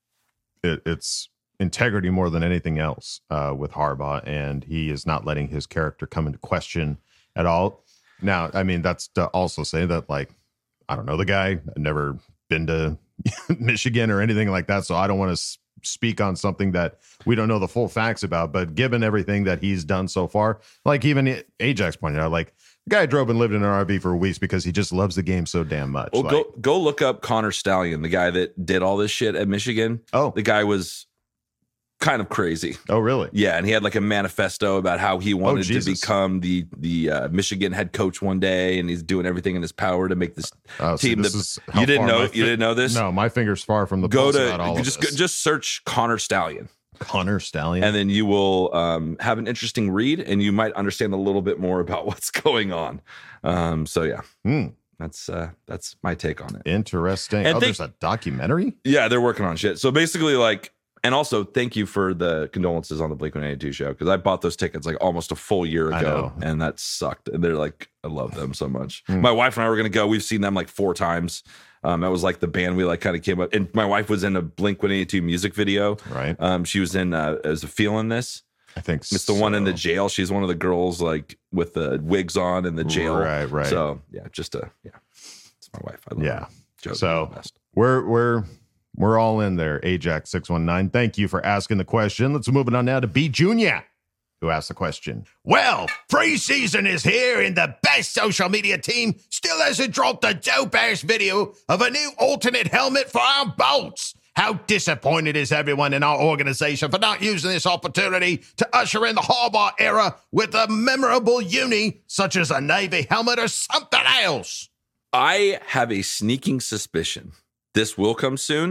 it, it's, integrity more than anything else uh, with Harbaugh, and he is not letting his character come into question at all. Now, I mean, that's to also say that, like, I don't know the guy. I've never been to Michigan or anything like that, so I don't want to s- speak on something that we don't know the full facts about. But given everything that he's done so far, like even Ajax pointed out, like, the guy drove and lived in an R V for weeks because he just loves the game so damn much. Well, like, go go look up Connor Stallion, the guy that did all this shit at Michigan. Oh, the guy was kind of crazy. Oh, really? Yeah, and he had like a manifesto about how he wanted oh, to become the the uh, Michigan head coach one day, and he's doing everything in his power to make this oh, see, team. This the, is you didn't know fi- you didn't know this? No, my finger's far from the go pulse about all to of just this. go, just search Connor Stallion. Connor Stallion, and then you will um, have an interesting read, and you might understand a little bit more about what's going on. Um, so yeah. Hmm. That's uh, that's my take on it. Interesting. And oh, they, there's a documentary? Yeah, they're working on shit. So basically, like. And also, thank you for the condolences on the Blink one eighty-two show, because I bought those tickets like almost a full year ago, and that sucked. And they're like, I love them so much. Mm. My wife and I were going to go. We've seen them like four times. Um, that was like the band we like kind of came up. And my wife was in a Blink one eighty-two music video. Right. Um, she was in uh, as a Feeling This. I think it's the so. one in the jail. She's one of the girls like with the wigs on in the jail. Right, right. So yeah, just a yeah, it's my wife. I love yeah. Her. So we're we're. We're all in there. Ajax six one nine. Thank you for asking the question. Let's move it on now to B Junior, who asked the question. Well, preseason is here, and the best social media team still hasn't dropped a dope-ass video of a new alternate helmet for our Bolts. How disappointed is everyone in our organization for not using this opportunity to usher in the Harbaugh era with a memorable uni, such as a Navy helmet or something else? I have a sneaking suspicion this will come soon,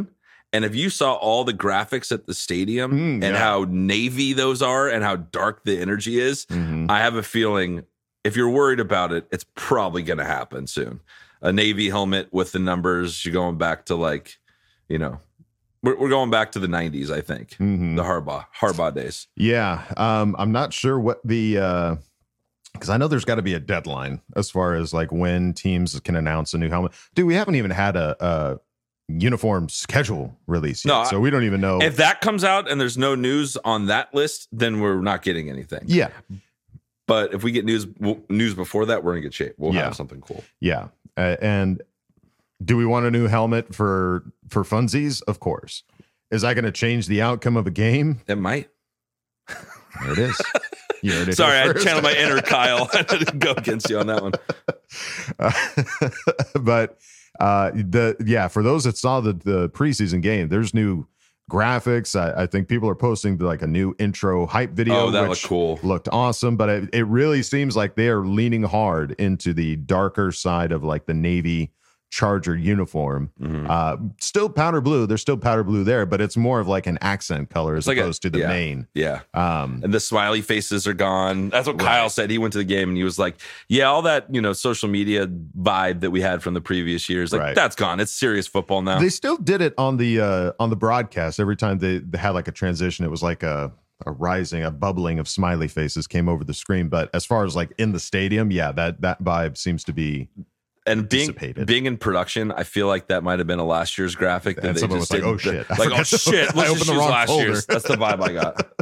And if you saw all the graphics at the stadium Mm, and yeah. how navy those are and how dark the energy is, Mhm. I have a feeling if you're worried about it, it's probably going to happen soon. A navy helmet with the numbers, you're going back to like, you know, we're, we're going back to the nineties, I think. Mhm. The Harbaugh, Harbaugh days. Yeah. Um, I'm not sure what the, uh, because I know there's got to be a deadline as far as like when teams can announce a new helmet. Dude, we haven't even had a, a uniform schedule release yet, No, so we don't even know. If that comes out and there's no news on that list, then we're not getting anything. Yeah. But if we get news w- news before that, we're in good shape. We'll Yeah. have something cool. Yeah. Uh, and do we want a new helmet for for funsies? Of course. Is that going to change the outcome of a game? It might. There it is. You heard it Sorry, here I first. channeled my inner Kyle. I didn't go against you on that one. Uh, but uh, the yeah, for those that saw the the preseason game, there's new graphics. I, I think people are posting like a new intro hype video. Oh, that which looked cool. Looked awesome, but it, it really seems like they are leaning hard into the darker side of like the Navy Charger uniform. Mm-hmm. Uh, still powder blue. There's still powder blue there, but it's more of like an accent color as It's like a- opposed to the yeah, main. Yeah. Um, And the smiley faces are gone. That's what Kyle said. He went to the game and he was like, yeah, all that, you know, social media vibe that we had from the previous years, like Right. that's gone. It's serious football now. They still did it on the uh, on the broadcast. Every time they, they had like a transition, it was like a, a rising, a bubbling of smiley faces came over the screen. But as far as like in the stadium, yeah, that that vibe seems to be and being dissipated. being in production, I feel like that might have been a last year's graphic that And they someone just was like, didn't- "Oh, shit. I like oh forgot to- shit, I let's opened just the use wrong last folder." year's. That's the vibe I got.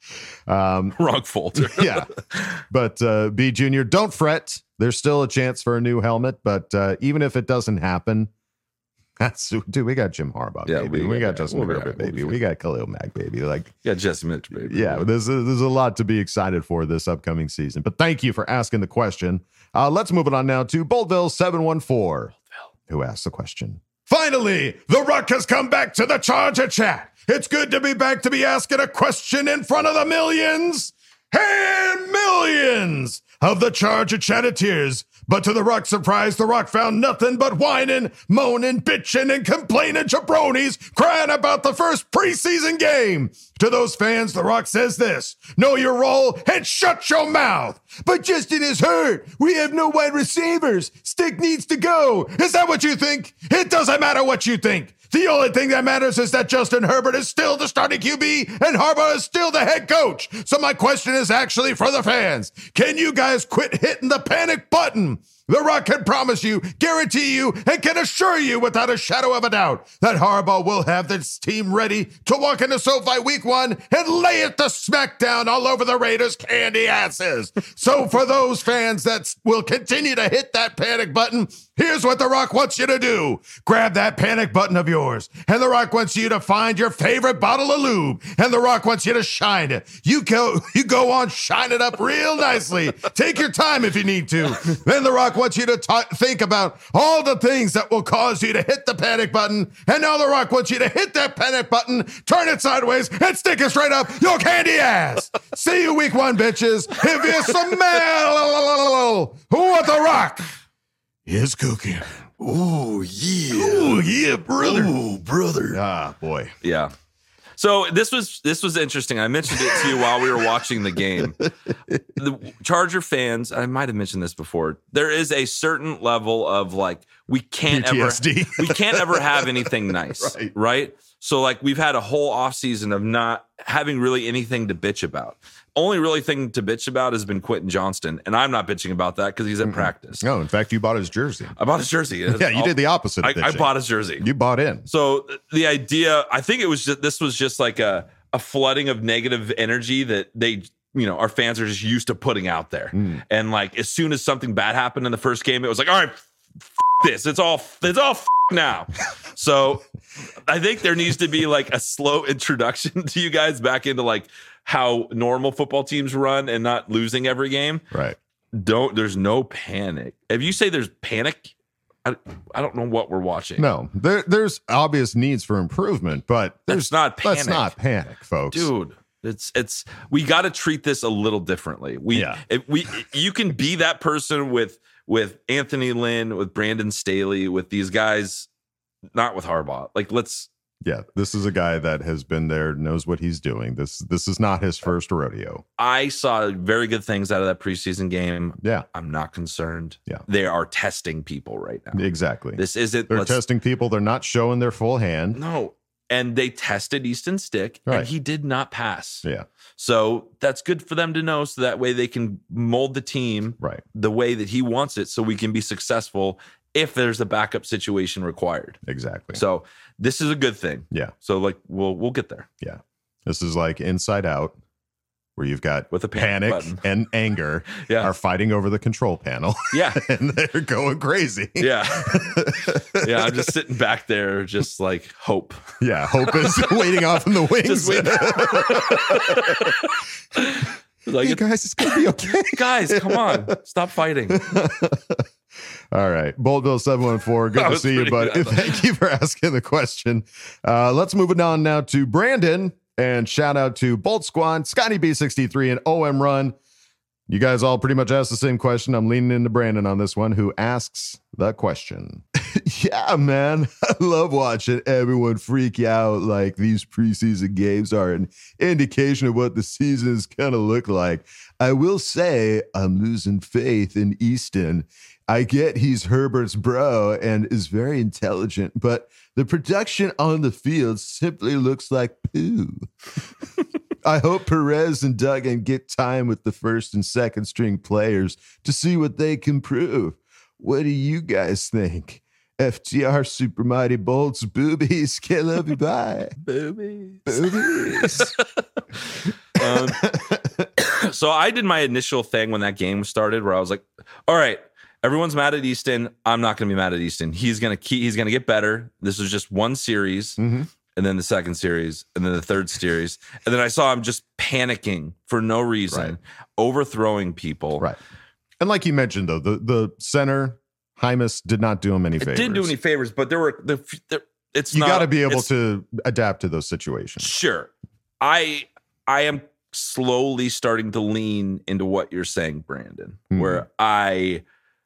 Um, Wrong folder. yeah. But uh, B Junior, don't fret. There's still a chance for a new helmet. But uh, even if it doesn't happen, that's dude. We got Jim Harbaugh, Yeah, baby. we We, got got that. Justin We'll be Herbert, all right. We'll baby. be We got Khalil Mack, baby. Like, Yeah, Jesse Mitch, baby. yeah, there's a, there's a lot to be excited for this upcoming season. But thank you for asking the question. Uh, let's move it on now to Boltville seven one four, who asked the question. Finally, the Ruck has come back to the Charger chat. It's good to be back to be asking a question in front of the millions and millions of the Charger Chatteteers. But to the Rock's surprise, the Rock found nothing but whining, moaning, bitching, and complaining jabronis crying about the first preseason game. To those fans, the Rock says this: know your role and shut your mouth. But Justin is hurt. We have no wide receivers. Stick needs to go. Is that what you think? It doesn't matter what you think. The only thing that matters is that Justin Herbert is still the starting Q B and Harbaugh is still the head coach. So my question is actually for the fans. Can you guys quit hitting the panic button? The Rock can promise you, guarantee you, and can assure you without a shadow of a doubt that Harbaugh will have this team ready to walk into SoFi week one and lay it the smackdown all over the Raiders' candy asses. So for those fans that will continue to hit that panic button, here's what The Rock wants you to do. Grab that panic button of yours, and The Rock wants you to find your favorite bottle of lube, and The Rock wants you to shine it. You go, you go on, shine it up real nicely. Take your time if you need to. Then The Rock wants you to ta- think about all the things that will cause you to hit the panic button, and now The Rock wants you to hit that panic button, turn it sideways, and stick it straight up your candy ass. See you week one, bitches. If you smell what The Rock is cooking. Ooh, yeah. Ooh, yeah, brother. Ooh, brother. Ah, boy. Yeah. So this was this was interesting. I mentioned it to you while we were watching the game. The Charger fans, I might have mentioned this before. There is a certain level of like we can't P T S D. ever we can't ever have anything nice, Right. right? So like we've had a whole offseason of not having really anything to bitch about. Only really thing to bitch about has been Quentin Johnston, and I'm not bitching about that because he's at practice. No, in fact, you bought his jersey. I bought his jersey. Yeah, you did the opposite of I, I bitching. bought his jersey. You bought in. So the idea, I think it was just, this was just like a, a flooding of negative energy that they, you know, our fans are just used to putting out there. Mm. And like, as soon as something bad happened in the first game, it was like, all right, f- this, it's all, it's all f- now. So I think there needs to be like a slow introduction to you guys back into like how normal football teams run and not losing every game. Right. Don't, there's no panic. If you say there's panic, I, I don't know what we're watching. No, there, there's obvious needs for improvement, but there's That's not panic. Let's not panic, folks. Dude, it's it's we got to treat this a little differently. We Yeah. if we you can be that person with with Anthony Lynn, with Brandon Staley, with these guys, not with Harbaugh. Like let's Yeah, this is a guy that has been there, knows what he's doing. This this is not his first rodeo. I saw very good things out of that preseason game. Yeah. I'm not concerned. Yeah. They are testing people right now. Exactly. This isn't. They're testing people. They're not showing their full hand. No. And they tested Easton Stick, Right. and he did not pass. Yeah. So that's good for them to know, so that way they can mold the team right. the way that he wants it, so we can be successful if there's a backup situation required. Exactly. So this is a good thing. Yeah. So like we'll we'll get there. Yeah. This is like Inside Out, where you've got with a panic, panic and anger yeah. are fighting over the control panel. Yeah. And they're going crazy. Yeah. Yeah. I'm just sitting back there, just like hope. Yeah. Hope is waiting off in the wings. Just wait. Like, hey guys, it's going to be okay. Guys, come on. Stop fighting. All right. Boltville seven one four. Good to see you, bud. Good. Thank you for asking the question. Uh, let's move it on now to Brandon. And shout out to Bolt Squad, Scotty B sixty-three, and O M Run. You guys all pretty much asked the same question. I'm leaning into Brandon on this one, who asks the question. Yeah, man. I love watching everyone freak out like these preseason games are an indication of what the season is going to look like. I will say I'm losing faith in Easton. I get he's Herbert's bro and is very intelligent, but the production on the field simply looks like poo. I hope Perez and Duggan get time with the first and second string players to see what they can prove. What do you guys think? F T R Super Mighty Bolts, boobies, can't love you, bye. Boobies. Boobies. um, so I did my initial thing when that game started where I was like, all right, everyone's mad at Easton. I'm not going to be mad at Easton. He's going to keep, he's going to get better. This was just one series. Mm-hmm. And then the second series, and then the third series. And then I saw him just panicking for no reason, right. overthrowing people. Right. And like you mentioned, though, the, the center, Hymas, did not do him any favors. It didn't do any favors, but there were, the, there, it's you not. You got to be able to adapt to those situations. Sure. I, I am slowly starting to lean into what you're saying, Brandon, mm-hmm. where I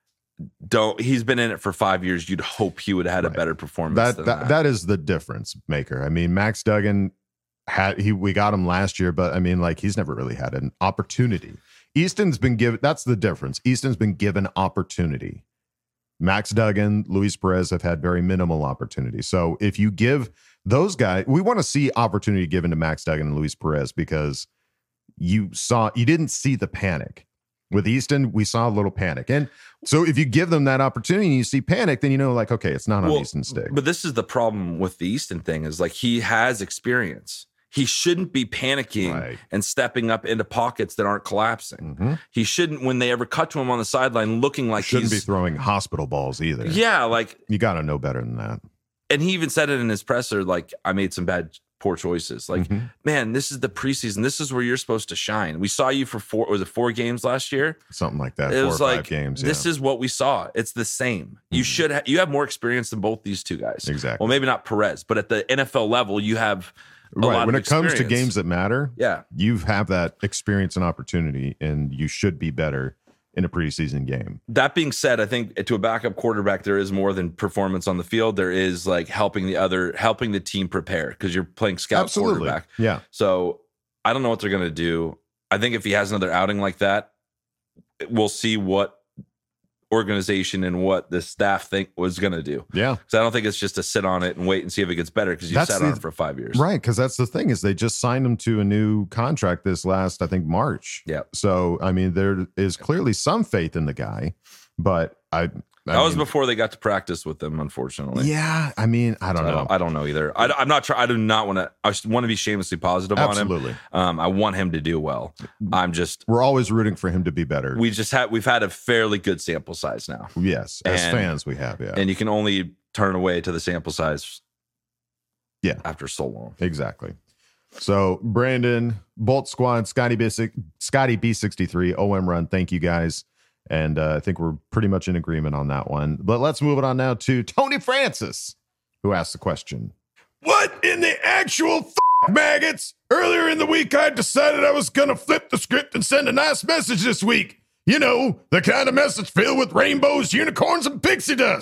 don't, he's been in it for five years. You'd hope he would have had right. a better performance that, than that, that. That is the difference maker. I mean, Max Duggan had, he, we got him last year, but I mean, like, he's never really had an opportunity. Easton's been given, that's the difference. Easton's been given opportunity. Max Duggan, Luis Perez have had very minimal opportunity. So if you give those guys, we want to see opportunity given to Max Duggan and Luis Perez, because you saw, you didn't see the panic. With Easton, we saw a little panic. And so if you give them that opportunity and you see panic, then you know, like, okay, it's not on well, Easton's stick. But this is the problem with the Easton thing, is like, he has experience. He shouldn't be panicking right. and stepping up into pockets that aren't collapsing. Mm-hmm. He shouldn't, when they ever cut to him on the sideline, looking like shouldn't he's... be throwing hospital balls either. Yeah, like... You got to know better than that. And he even said it in his presser, like, I made some bad... poor choices. Like, mm-hmm. man, this is the preseason. This is where you're supposed to shine. We saw you for four, was it four games last year? Something like that. It four was or like, five games. This yeah. is what we saw. It's the same. Mm-hmm. You should have, you have more experience than both these two guys. Exactly. Well, maybe not Perez, but at the N F L level, you have a right. lot when of it comes to experience. games that matter, yeah, you have that experience and opportunity, and you should be better in a preseason game. That being said, I think to a backup quarterback, there is more than performance on the field. There is like helping the other, helping the team prepare, because you're playing scout Absolutely. quarterback. Yeah. So I don't know what they're going to do. I think if he has another outing like that, we'll see what organization and what the staff think was going to do. Yeah. So I don't think it's just to sit on it and wait and see if it gets better, because you That's sat the, on it for five years. Right. Because that's the thing, is they just signed him to a new contract this last, I think, March. Yeah. So, I mean, there is clearly some faith in the guy, but I... I that mean, was before they got to practice with them, unfortunately. Yeah, I mean, I don't so know. I don't, I don't know either. I, I'm not trying. I do not want to. I just want to be shamelessly positive Absolutely. on him. Um, I want him to do well. I'm just. We're always rooting for him to be better. We just had. We've had a fairly good sample size now. Yes, as and, fans, we have. Yeah, and you can only turn away to the sample size. Yeah, after so long. Exactly. So Brandon, Bolt Squad, Scotty B, Scotty B sixty-three, O M Run. Thank you guys. And uh, I think we're pretty much in agreement on that one. But let's move it on now to Tony Francis, who asked the question. What in the actual f- maggots? Earlier in the week, I decided I was going to flip the script and send a nice message this week. You know, the kind of message filled with rainbows, unicorns, and pixie dust.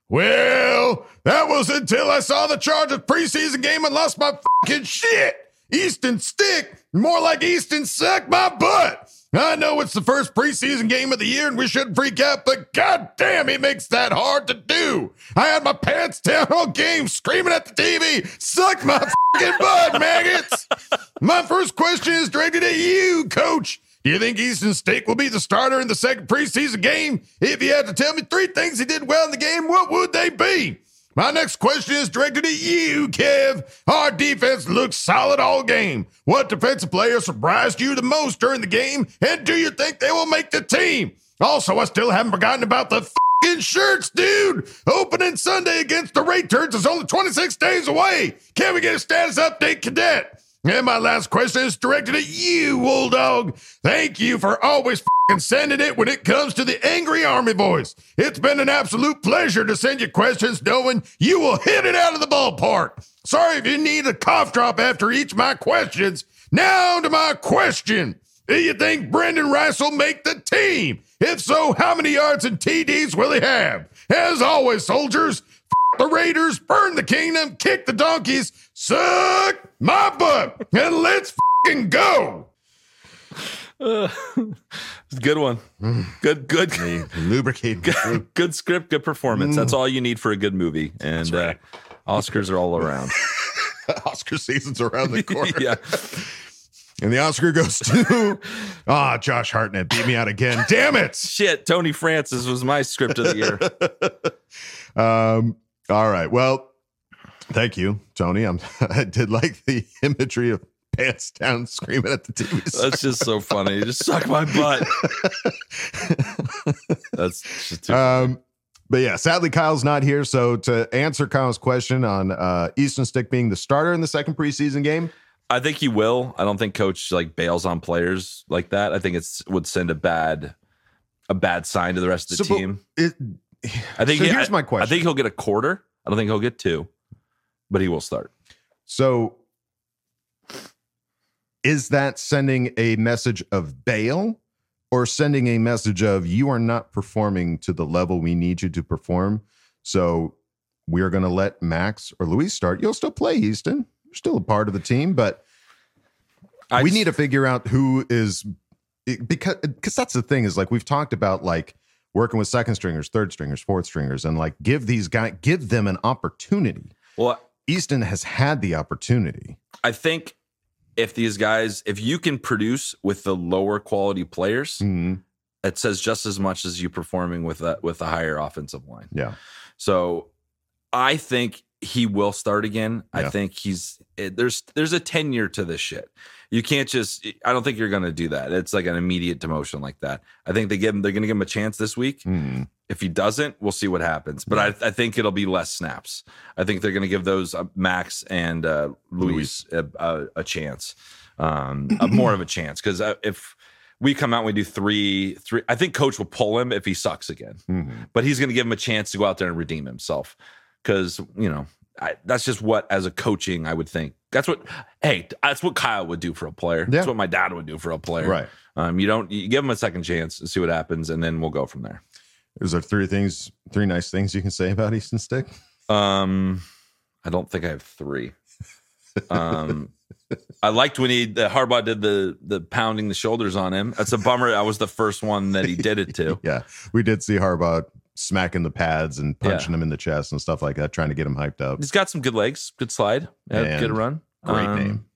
Well, that was until I saw the Chargers preseason game and lost my fucking shit. Easton Stick, more like Easton suck my butt. I know it's the first preseason game of the year and we shouldn't freak out, but goddamn, it makes that hard to do. I had my pants down all game screaming at the T V, suck my fucking butt, maggots. My first question is directed at you, coach. Do you think Easton Stick will be the starter in the second preseason game? If you had to tell me three things he did well in the game, what would they be? My next question is directed at you, Kev. Our defense looks solid all game. What defensive player surprised you the most during the game? And do you think they will make the team? Also, I still haven't forgotten about the fucking shirts, dude. Opening Sunday against the Raiders is only twenty-six days away. Can we get a status update, cadet? And my last question is directed at you, Wool Dog. Thank you for always fucking sending it when it comes to the angry Army voice. It's been an absolute pleasure to send you questions knowing you will hit it out of the ballpark. Sorry if you need a cough drop after each of my questions. Now to my question. Do you think Brendan Rice will make the team? If so, how many yards and T Ds will he have? As always, soldiers, f- the Raiders, burn the kingdom, kick the donkeys, suck my butt, and let's fucking go. Uh, it's a good one. Good, good. Lubricate. Good, good script, good performance. That's all you need for a good movie. And right. uh, Oscars are all around. Oscar season's around the corner. Yeah. And the Oscar goes to, ah, oh, Josh Hartnett beat me out again. Damn it. Shit, Tony Francis was my script of the year. um. All right. Well, thank you, Tony. I'm, I did like the imagery of pants down screaming at the T V. That's just so funny. Just suck my butt. That's just too funny. Um, but yeah, sadly, Kyle's not here. So to answer Kyle's question on uh, Easton Stick being the starter in the second preseason game, I think he will. I don't think coach like bails on players like that. I think it's would send a bad a bad sign to the rest of the so, team. It, I think so he, here's I, my question. I think he'll get a quarter. I don't think he'll get two, but he will start. So is that sending a message of bail or sending a message of you are not performing to the level we need you to perform? So we're going to let Max or Luis start. You'll still play, Easton. You're still a part of the team, but I we just, need to figure out who is because because that's the thing is like we've talked about like working with second stringers, third stringers, fourth stringers, and like give these guys give them an opportunity. Well, Easton has had the opportunity. I think if these guys, if you can produce with the lower quality players, mm-hmm. it says just as much as you performing with a with a higher offensive line. Yeah. So I think he will start again. Yeah. I think he's it, there's there's a tenure to this shit. You can't just. I don't think you're going to do that. It's like an immediate demotion like that. I think they give him. They're going to give him a chance this week. Mm. If he doesn't, we'll see what happens. But yeah. I, I think it'll be less snaps. I think they're going to give those uh, Max and uh, Luis a, a, a chance, um, a more of a chance. Because uh, if we come out and we do three, three, I think coach will pull him if he sucks again. Mm-hmm. But he's going to give him a chance to go out there and redeem himself. Because you know. I, that's just what, as a coaching, I would think. That's what, hey, that's what Kyle would do for a player. Yeah. That's what my dad would do for a player. Right. Um, you don't, you give him a second chance and see what happens, and then we'll go from there. Is there three things, three nice things you can say about Easton Stick? Um, I don't think I have three. Um, I liked when he, the Harbaugh did the the pounding the shoulders on him. That's a bummer. I was the first one that he did it to. Yeah, we did see Harbaugh smacking the pads and punching Yeah. him in the chest and stuff like that, trying to get him hyped up. He's got some good legs, good slide, yeah, And good run. Great Um, name.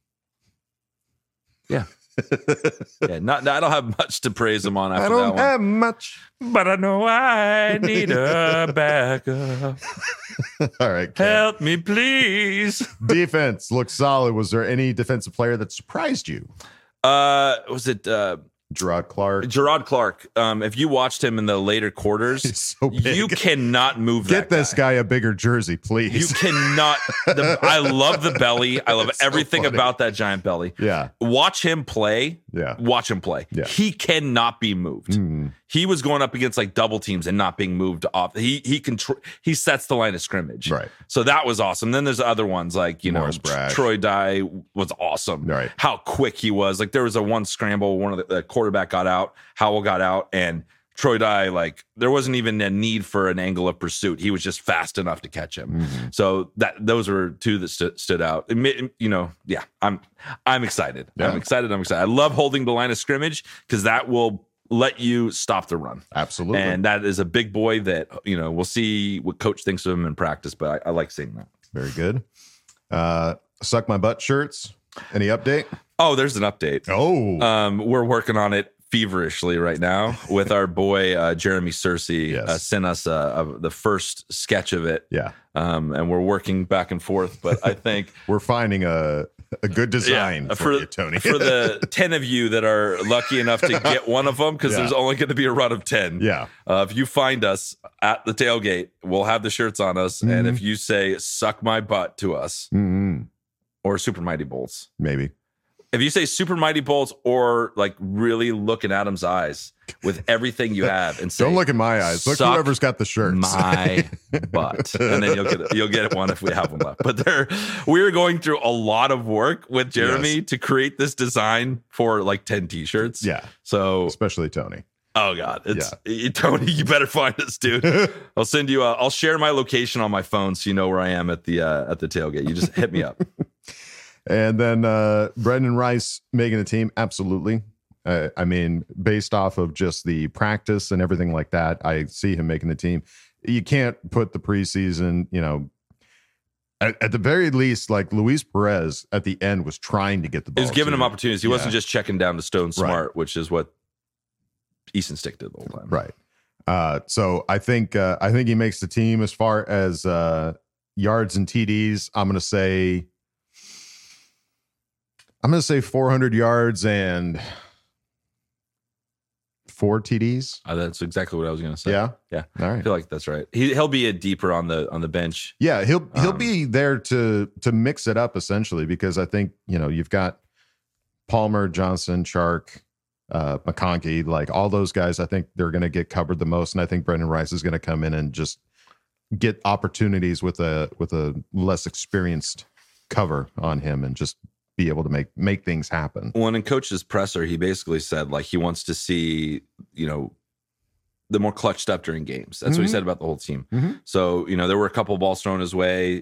Yeah. yeah, not, I don't have much to praise him on after I don't that one. have much. But I know I need a backup. All right. Kev. Help me, please. Defense looks solid. Was there any defensive player that surprised you? Uh, was it uh, Gerard Clark? Gerard Clark. Um, if you watched him in the later quarters, He's so big. you cannot move that Get this guy. guy a bigger jersey, please. You cannot. The, I love the belly. I love It's so everything funny. about that giant belly. Yeah. Watch him play. Yeah. Watch him play. Yeah. He cannot be moved. Mm. He was going up against like double teams and not being moved off. He he control. He sets the line of scrimmage. Right. So that was awesome. Then there's other ones like you Morris know Bragg. Troy Dye was awesome. Right. How quick he was. Like there was a one scramble. One of the, the quarterback got out. Howell got out and Troy Dye, like there wasn't even a need for an angle of pursuit. He was just fast enough to catch him. Mm-hmm. So that those were two that st- stood out. It, you know, yeah, I'm I'm excited. Yeah. I'm excited. I'm excited. I love holding the line of scrimmage because that will let you stop the run. Absolutely. And that is a big boy that, you know, we'll see what coach thinks of him in practice, but I, I like seeing that. Very good. Uh, suck my butt shirts. Any update? Oh, there's an update. Oh, um, we're working on it feverishly right now with our boy uh, Jeremy Searcy. Yes. Uh, sent us uh, uh, the first sketch of it. Yeah, um, and we're working back and forth. But I think we're finding a a good design yeah, for, for you, Tony. For the ten of you that are lucky enough to get one of them, because yeah. there's only going to be a run of ten. Yeah. Uh, if you find us at the tailgate, we'll have the shirts on us, mm-hmm. and if you say "suck my butt" to us, mm-hmm. or Super Mighty Bolts, maybe. If you say Super Mighty Bolts or like really look in Adam's eyes with everything you have and say, don't look in my eyes. Look whoever's got the shirts. My butt. And then you'll get you'll get one if we have one left. But there we're going through a lot of work with Jeremy yes. to create this design for like ten t-shirts. Yeah. So especially Tony. Oh God. It's yeah. Tony, you better find us, dude. I'll send you a, I'll share my location on my phone so you know where I am at the uh, at the tailgate. You just hit me up. And then uh, Brendan Rice making the team, absolutely. Uh, I mean, based off of just the practice and everything like that, I see him making the team. You can't put the preseason, you know, at, at the very least, like Luis Perez at the end was trying to get the ball. He was giving to him opportunities. He yeah. wasn't just checking down to Stone Smart, right. which is what Easton Stick did the whole time. Right. Uh, so I think uh, I think he makes the team. As far as uh, yards and T Ds, I'm going to say. I'm going to say four hundred yards and four T Ds. Uh, that's exactly what I was going to say. Yeah. Yeah. All right. I feel like that's right. He, he'll be a deeper on the on the bench. Yeah. He'll he'll um, be there to to mix it up essentially, because I think, you know, you've got Palmer, Johnson, Chark, uh, McConkey, like all those guys. I think they're going to get covered the most. And I think Brendan Rice is going to come in and just get opportunities with a with a less experienced cover on him and just be able to make make things happen. When in Coach's presser, he basically said like he wants to see, you know, the more clutch stuff during games. That's mm-hmm. what he said about the whole team. Mm-hmm. So, you know, there were a couple balls thrown his way,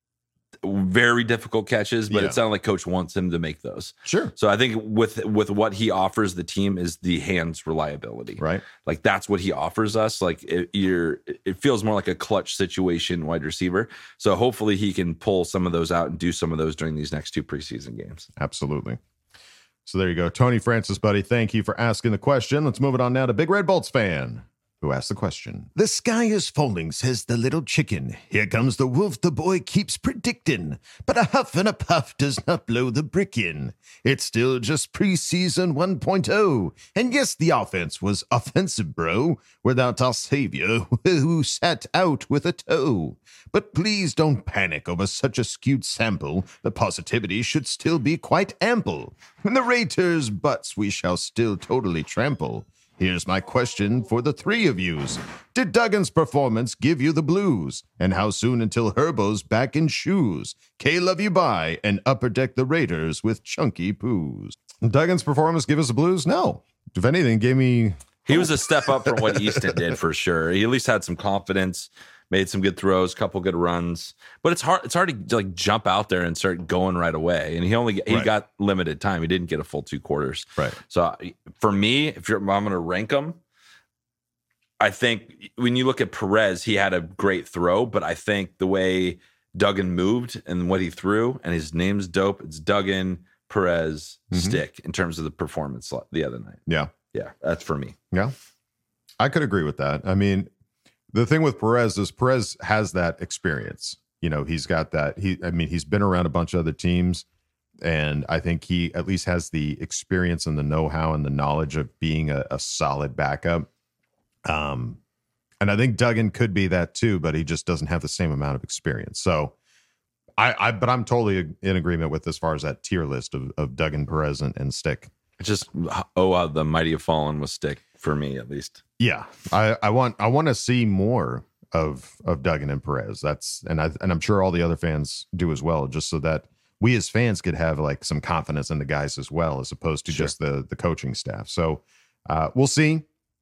very difficult catches, but yeah. it sounded like Coach wants him to make those. Sure. So I think with with what he offers the team is the hands reliability. Right. Like that's what he offers us. Like it, you're, it feels more like a clutch situation wide receiver. So hopefully he can pull some of those out and do some of those during these next two preseason games. Absolutely. So there you go. Tony Francis, buddy. Thank you for asking the question. Let's move it on now to Big Red Bolts fan, who asked the question. The sky is falling, says the little chicken. Here comes the wolf the boy keeps predicting. But a huff and a puff does not blow the brick in. It's still just preseason one point oh. And yes, the offense was offensive, bro, without our savior who sat out with a toe. But please don't panic over such a skewed sample. The positivity should still be quite ample. In the Raiders' butts we shall still totally trample. Here's my question for the three of yous. Did Duggan's performance give you the blues? And how soon until Herbo's back in shoes? K love you bye and upper deck the Raiders with chunky poos. Duggan's performance give us the blues? No. If anything, gave me... He was a step up from what Easton did for sure. He at least had some confidence, made some good throws, couple good runs. But it's hard. It's hard to like jump out there and start going right away. And he only he right. got limited time. He didn't get a full two quarters. Right. So for me, if you're, I'm going to rank him. I think when you look at Perez, he had a great throw, but I think the way Duggan moved and what he threw, and his name's dope. It's Duggan, Perez, mm-hmm. Stick in terms of the performance the other night. Yeah. Yeah, that's for me. Yeah, I could agree with that. I mean, the thing with Perez is Perez has that experience. You know, he's got that. He, I mean, he's been around a bunch of other teams, and I think he at least has the experience and the know-how and the knowledge of being a, a solid backup. Um, and I think Duggan could be that too, but he just doesn't have the same amount of experience. So, I, I but I'm totally in agreement with as far as that tier list of, of Duggan, Perez, and, and Stick. Just oh, uh, the mighty have fallen with Stick for me at least. Yeah, I, I want I want to see more of of Duggan and Perez. That's and I and I'm sure all the other fans do as well, just so that we as fans could have like some confidence in the guys as well, as opposed to sure. just the the coaching staff. So uh, we'll see.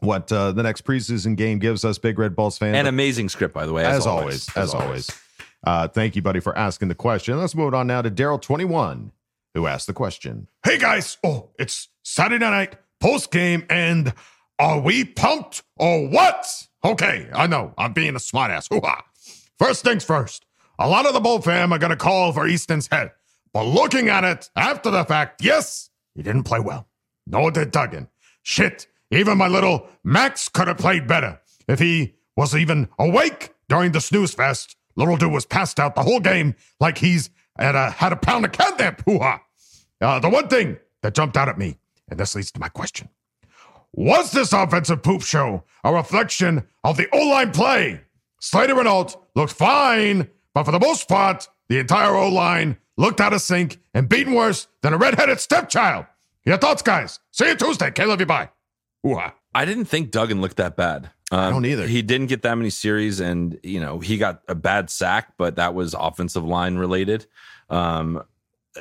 what uh, the next preseason game gives us, Big Red Balls fans. An amazing script, by the way. As, As, always, always. as always. Uh, thank you, buddy, for asking the question. Let's move on now to Daryl twenty-one, who asked the question. Hey, guys. Oh, it's Saturday night, post game, and are we pumped or what? Okay, I know. I'm being a smartass. Hoo-ha. First things first. A lot of the Bull fam are going to call for Easton's head. But looking at it after the fact, yes, he didn't play well. No, did Duggan. Shit, even my little Max could have played better. If he was even awake during the snooze fest, little dude was passed out the whole game like he's at a, had a pound of catnip. Hoo-ha. Uh, the one thing that jumped out at me, and this leads to my question. Was this offensive poop show a reflection of the O-line play? Slater and Alt looked fine, but for the most part, the entire O-line looked out of sync and beaten worse than a redheaded stepchild. Your thoughts, guys? See you Tuesday. K love you. Bye. Ooh-ah. I didn't think Duggan looked that bad. Um, I don't either. He didn't get that many series, and you know he got a bad sack, but that was offensive line related. Um, uh,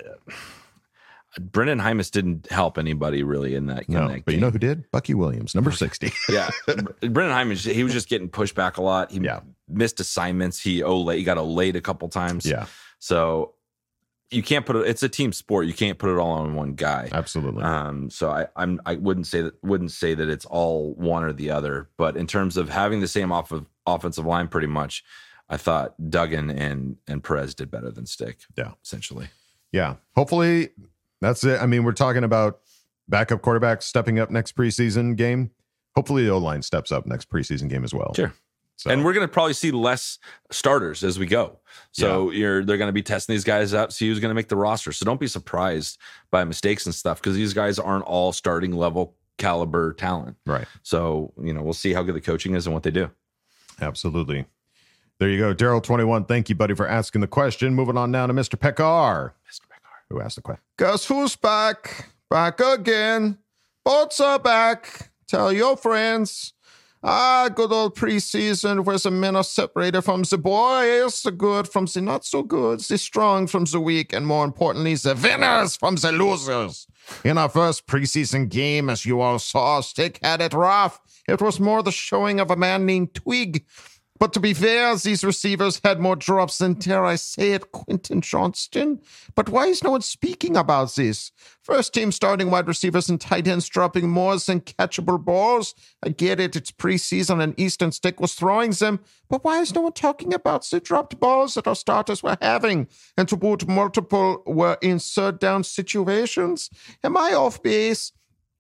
Brendan Hymas didn't help anybody really in that. No, in that but game. you know who did? Bucky Williams, number sixty. Yeah, Brendan Hymas, he was just getting pushed back a lot. He yeah. missed assignments. He Olay, he got Olayed a couple times. Yeah, so you can't put it. It's a team sport. You can't put it all on one guy. Absolutely. Um, so I, I'm I wouldn't say that wouldn't say that it's all one or the other. But in terms of having the same off of offensive line, pretty much, I thought Duggan and and Perez did better than Stick. Yeah, essentially. Yeah. Hopefully that's it. I mean, we're talking about backup quarterbacks stepping up next preseason game. Hopefully the O-line steps up next preseason game as well. Sure. So. And we're going to probably see less starters as we go. So yeah. you're they're going to be testing these guys out, see who's going to make the roster. So don't be surprised by mistakes and stuff because these guys aren't all starting level caliber talent. Right. So, you know, we'll see how good the coaching is and what they do. Absolutely. There you go. Daryl twenty-one. Thank you, buddy, for asking the question. Moving on now to Mister Pekar. Mister Pekar. Who asked the question? Guess who's back? Back again. Boats are back. Tell your friends. Ah, good old preseason where the men are separated from the boys, the good from the not so good, the strong from the weak, and more importantly, the winners from the losers. In our first preseason game, as you all saw, Stick had it rough. It was more the showing of a man named Twig. But to be fair, these receivers had more drops than, dare I say it, Quentin Johnston. But why is no one speaking about this? First team starting wide receivers and tight ends dropping more than catchable balls. I get it, it's preseason and Easton Stick was throwing them. But why is no one talking about the dropped balls that our starters were having? And to boot, multiple were in third down situations? Am I off base?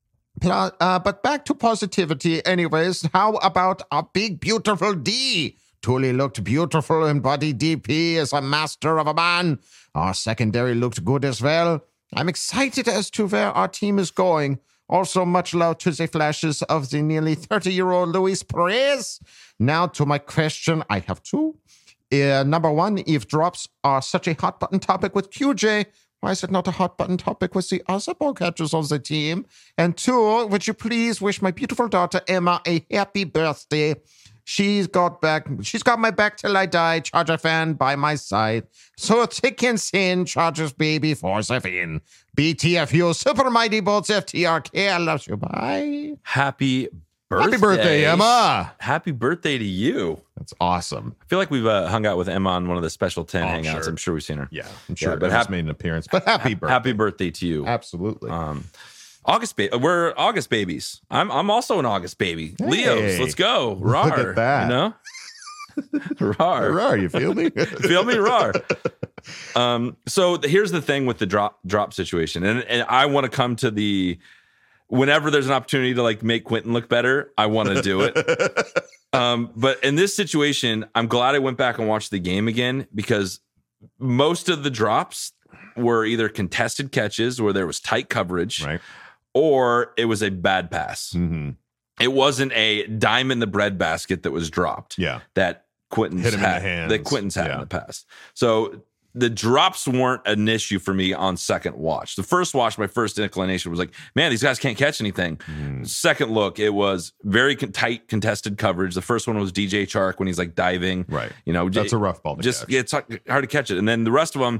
Uh, but back to positivity anyways. How about our big, beautiful D? Tully looked beautiful in body D P as a master of a man. Our secondary looked good as well. I'm excited as to where our team is going. Also, much love to the flashes of the nearly thirty-year-old Luis Perez. Now to my question. I have two. Uh, number one, if drops are such a hot-button topic with Q J, why is it not a hot-button topic with the other ball catchers of the team? And two, would you please wish my beautiful daughter Emma a happy birthday? She's got back. She's got my back till I die. Charger fan by my side. So thick and thin, Chargers baby, force F in. B T F U, Super Mighty Bolts F T R K. I love you. Bye. Happy birthday. Happy birthday, Emma. Happy birthday to you. That's awesome. I feel like we've uh, hung out with Emma on one of the special ten oh, hangouts. Sure. I'm sure we've seen her. Yeah, I'm sure. Yeah, but but has happy, made an appearance. But happy birthday. Happy birthday to you. Absolutely. Um, August ba- we're August babies. I'm I'm also an August baby. Hey, Leos, let's go. Rawr. Look at that. You know? Rawr. Rawr, you feel me? Feel me, rawr. Um, so the, here's the thing with the drop drop situation. And, and I want to come to the whenever there's an opportunity to like make Quentin look better, I want to do it. um, but in this situation, I'm glad I went back and watched the game again because most of the drops were either contested catches where there was tight coverage, right, or it was a bad pass. Mm-hmm. It wasn't a dime in the breadbasket that was dropped. Yeah, that Quentin's hit him had, in the hands. that Quentin's had yeah. in the past. So the drops weren't an issue for me on second watch. The first watch, my first inclination was like, man, these guys can't catch anything. Mm. Second look, it was very con- tight contested coverage. The first one was D J Chark when he's like diving. Right. You know, that's a rough ball to just catch. It's hard to catch it. And then the rest of them,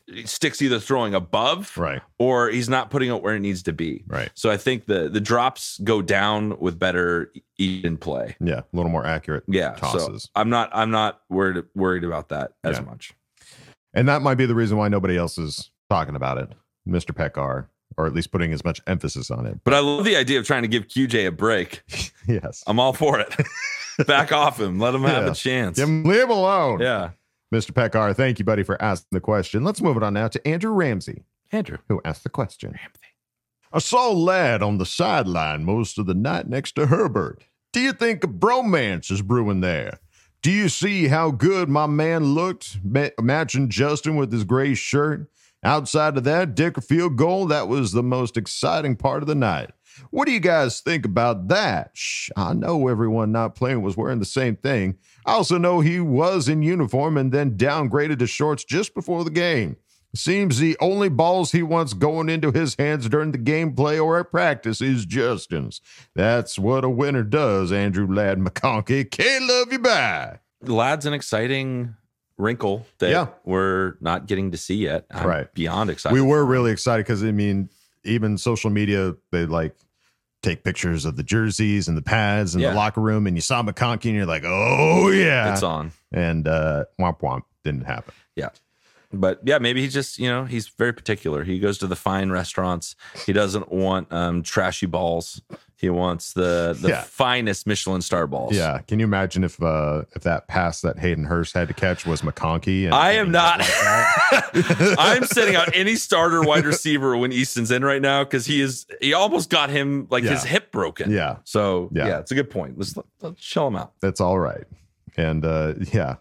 Stick's either throwing above, right, or he's not putting it where it needs to be. Right. So I think the the drops go down with better even play. Yeah, a little more accurate. Yeah, tosses. So I'm not I'm not worried worried about that as Yeah. much. And that might be the reason why nobody else is talking about it, Mister Pekar, or at least putting as much emphasis on it. But I love the idea of trying to give Q J a break. Yes, I'm all for it. Back off him. Let him have Yeah. a chance. Give him, leave him alone. Yeah. Mister Pekar, thank you, buddy, for asking the question. Let's move it on now to Andrew Ramsey. Andrew. Who asked the question. Ramsey. I saw Ladd on the sideline most of the night next to Herbert. Do you think a bromance is brewing there? Do you see how good my man looked? Ma- matching Justin with his gray shirt. Outside of that, Dicker field goal, that was the most exciting part of the night. What do you guys think about that? Shh, I know everyone not playing was wearing the same thing. I also know he was in uniform and then downgraded to shorts just before the game. Seems the only balls he wants going into his hands during the gameplay or at practice is Justin's. That's what a winner does, Andrew Ladd McConkey. Can't love you back. Ladd's an exciting wrinkle that Yeah. we're not getting to see yet. I'm Right. beyond excited. We were really excited because, I mean, even social media, they like take pictures of the jerseys and the pads and Yeah. the locker room, and you saw McConkey and you're like, oh, yeah. It's on. And uh, womp womp, didn't happen. Yeah. But yeah, maybe he's just, you know, he's very particular. He goes to the fine restaurants. He doesn't want um, trashy balls. He wants the the Yeah. finest Michelin star balls. Yeah. Can you imagine if uh, if that pass that Hayden Hurst had to catch was McConkey? And I am not. Like I'm setting out any starter wide receiver when Easton's in right now because he is. He almost got him like Yeah. his hip broken. Yeah. So Yeah. yeah, it's a good point. Let's, let's chill him out. That's all right. And uh, yeah.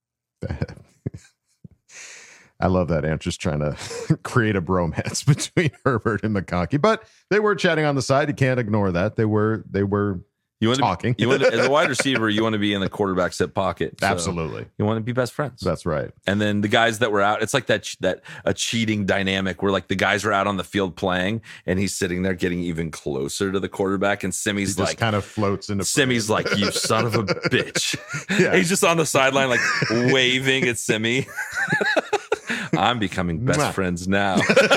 I love that Andrew's trying to create a bromance between Herbert and McConkey, but they were chatting on the side. You can't ignore that. They were they were You want talking. To, you want to, as a wide receiver, you want to be in the quarterback's hip pocket. So Absolutely. you want to be best friends. That's right. And then the guys that were out, it's like that that a cheating dynamic where like the guys are out on the field playing and he's sitting there getting even closer to the quarterback, and Simi's He like just kind of floats into Simi's like, you son of a bitch. Yeah. He's just on the sideline like waving at Simi. I'm becoming best Mwah. friends now.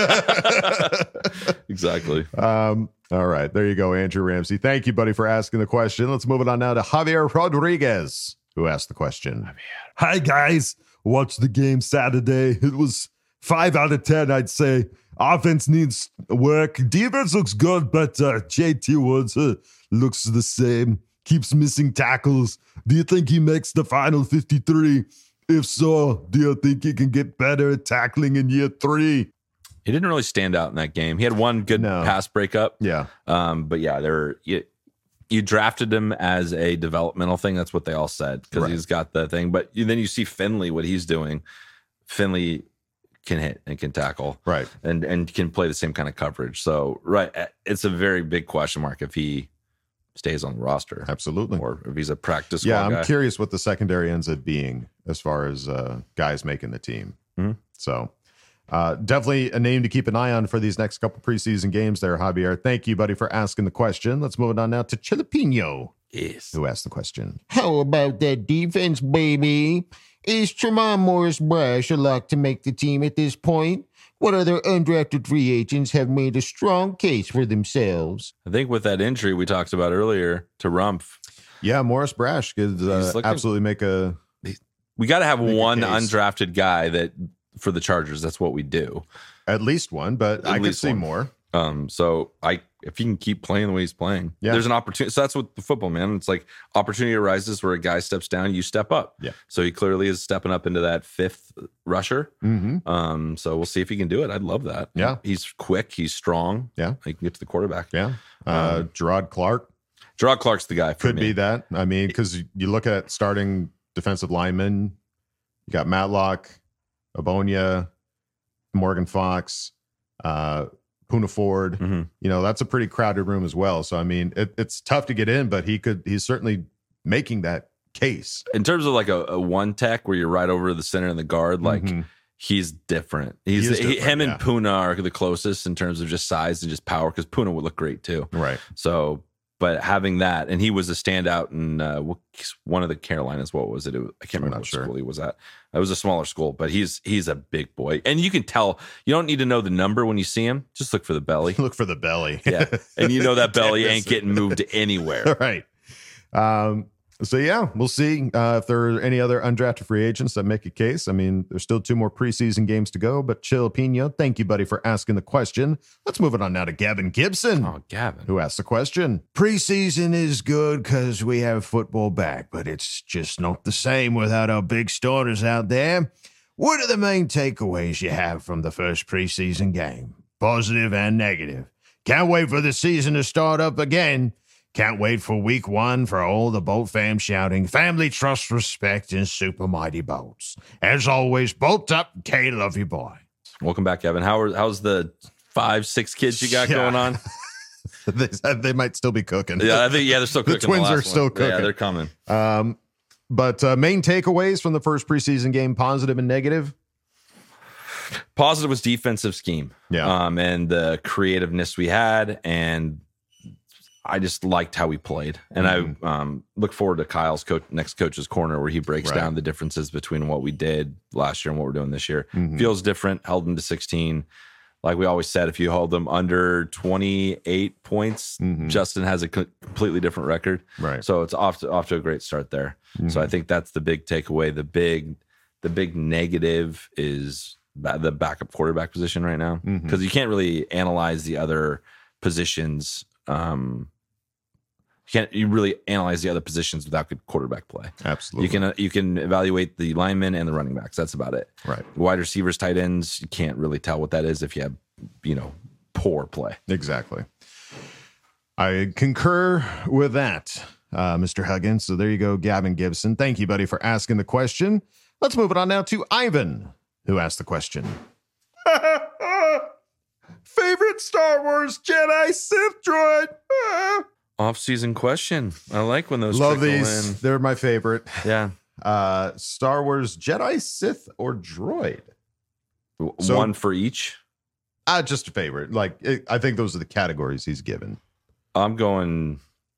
Exactly. Um, all right. There you go, Andrew Ramsey. Thank you, buddy, for asking the question. Let's move it on now to Javier Rodriguez, who asked the question. Hi, guys. Watched the game Saturday. It was five out of ten, I'd say. Offense needs work. Defense looks good, but uh, J T Woods uh, looks the same. Keeps missing tackles. Do you think he makes the final fifty-three? If so, do you think he can get better at tackling in year three? He didn't really stand out in that game. He had one good No. pass breakup. Yeah. Um, but yeah, there you, you drafted him as a developmental thing. That's what they all said because Right. he's got the thing. But you, then you see Finley, what he's doing. Finley can hit and can tackle, Right. and and can play the same kind of coverage. So right, it's a very big question mark if he stays on the roster. Absolutely. Or if he's a practice Yeah, squad I'm guy. curious what the secondary ends up being as far as uh, guys making the team. Mhm. So uh, definitely a name to keep an eye on for these next couple preseason games there, Javier. Thank you, buddy, for asking the question. Let's move it on now to Chilipino, Yes. who asked the question. How about that defense, baby? Is Tremont Morris Brash a lock to make the team at this point? What other undrafted free agents have made a strong case for themselves? I think with that injury we talked about earlier to Rumpf, Yeah, Morris Brash could uh, He's looking- absolutely make a we got to have Make a one case. undrafted guy that for the Chargers. That's what we do. at least one, but At I could least see one. more. Um, so I, if he can keep playing the way he's playing, Yeah. there's an opportunity. So that's what the football, man. It's like opportunity arises where a guy steps down, you step up. Yeah. So he clearly is stepping up into that fifth rusher. Mm-hmm. Um, so we'll see if he can do it. I'd love that. Yeah. He's quick. He's strong. Yeah. He can get to the quarterback. Yeah. Uh, Um, Gerard Clark Gerard Clark's the guy for could me. be that. I mean, because you look at starting defensive linemen, you got Matlock, Abonia, Morgan Fox, uh, Puna Ford. Mhm. You know, that's a pretty crowded room as well. So I mean, it, it's tough to get in, but he could. He's certainly making that case. In terms of like a, a one tech where you're right over the center and the guard, like Mhm. he's different. He's He is he- different, him and yeah. Puna are the closest in terms of just size and just power because Puna would look great too. Right. So, but having that, and he was a standout in uh, one of the Carolinas. What was it? it was, I can't remember what sure. school he was at. It was a smaller school, but he's he's a big boy, and you can tell. You don't need to know the number when you see him. Just look for the belly. Look for the belly. Yeah, and you know that belly ain't getting moved anywhere. Right. Um, so yeah, we'll see uh, if there are any other undrafted free agents that make a case. I mean, there's still two more preseason games to go, but Chill Pino, thank you, buddy, for asking the question. Let's move it on now to Gavin Gibson. Oh, Gavin. Who asked the question. Preseason is good because we have football back, but it's just not the same without our big starters out there. What are the main takeaways you have from the first preseason game? Positive and negative. Can't wait for the season to start up again. Can't wait for week one for all the Bolt fam shouting, family, trust, respect, and super mighty Bolts. As always, Bolt up, K, love you, boy. Welcome back, Evan. How are, how's the five, six kids you got Yeah. going on? they, they might still be cooking. Yeah, I think, yeah, they're still cooking. The twins last are still one. cooking. Yeah, they're coming. Um, but uh, main takeaways from the first preseason game, positive and negative? Positive was defensive scheme. Yeah. Um, and the creativeness we had, and I just liked how we played. And mm-hmm. I um, look forward to Kyle's coach, next coach's corner, where he breaks Right. down the differences between what we did last year and what we're doing this year. Mhm. Feels different. Held them to sixteen. Like we always said, if you hold them under twenty-eight points, Mhm. Justin has a co- completely different record. Right. So it's off to, off to a great start there. Mhm. So I think that's the big takeaway. The big, the big negative is ba- the backup quarterback position right now, because Mhm. you can't really analyze the other positions. Um, you can't you really analyze the other positions without good quarterback play. Absolutely. You can uh, you can evaluate the linemen and the running backs. That's about it. Right. Wide receivers, tight ends, you can't really tell what that is if you have, you know, poor play. Exactly. I concur with that, uh, Mister Huggins. So there you go, Gavin Gibson. Thank you, buddy, for asking the question. Let's move it on now to Ivan, who asked the question. Favorite Star Wars Jedi Sith droid? Off-season question. I like when those Love trickle these. in. They're my favorite. Yeah. Uh, Star Wars Jedi, Sith, or droid? So- One for each. Uh, just a favorite. Like, it, I think those are the categories he's given. I'm going.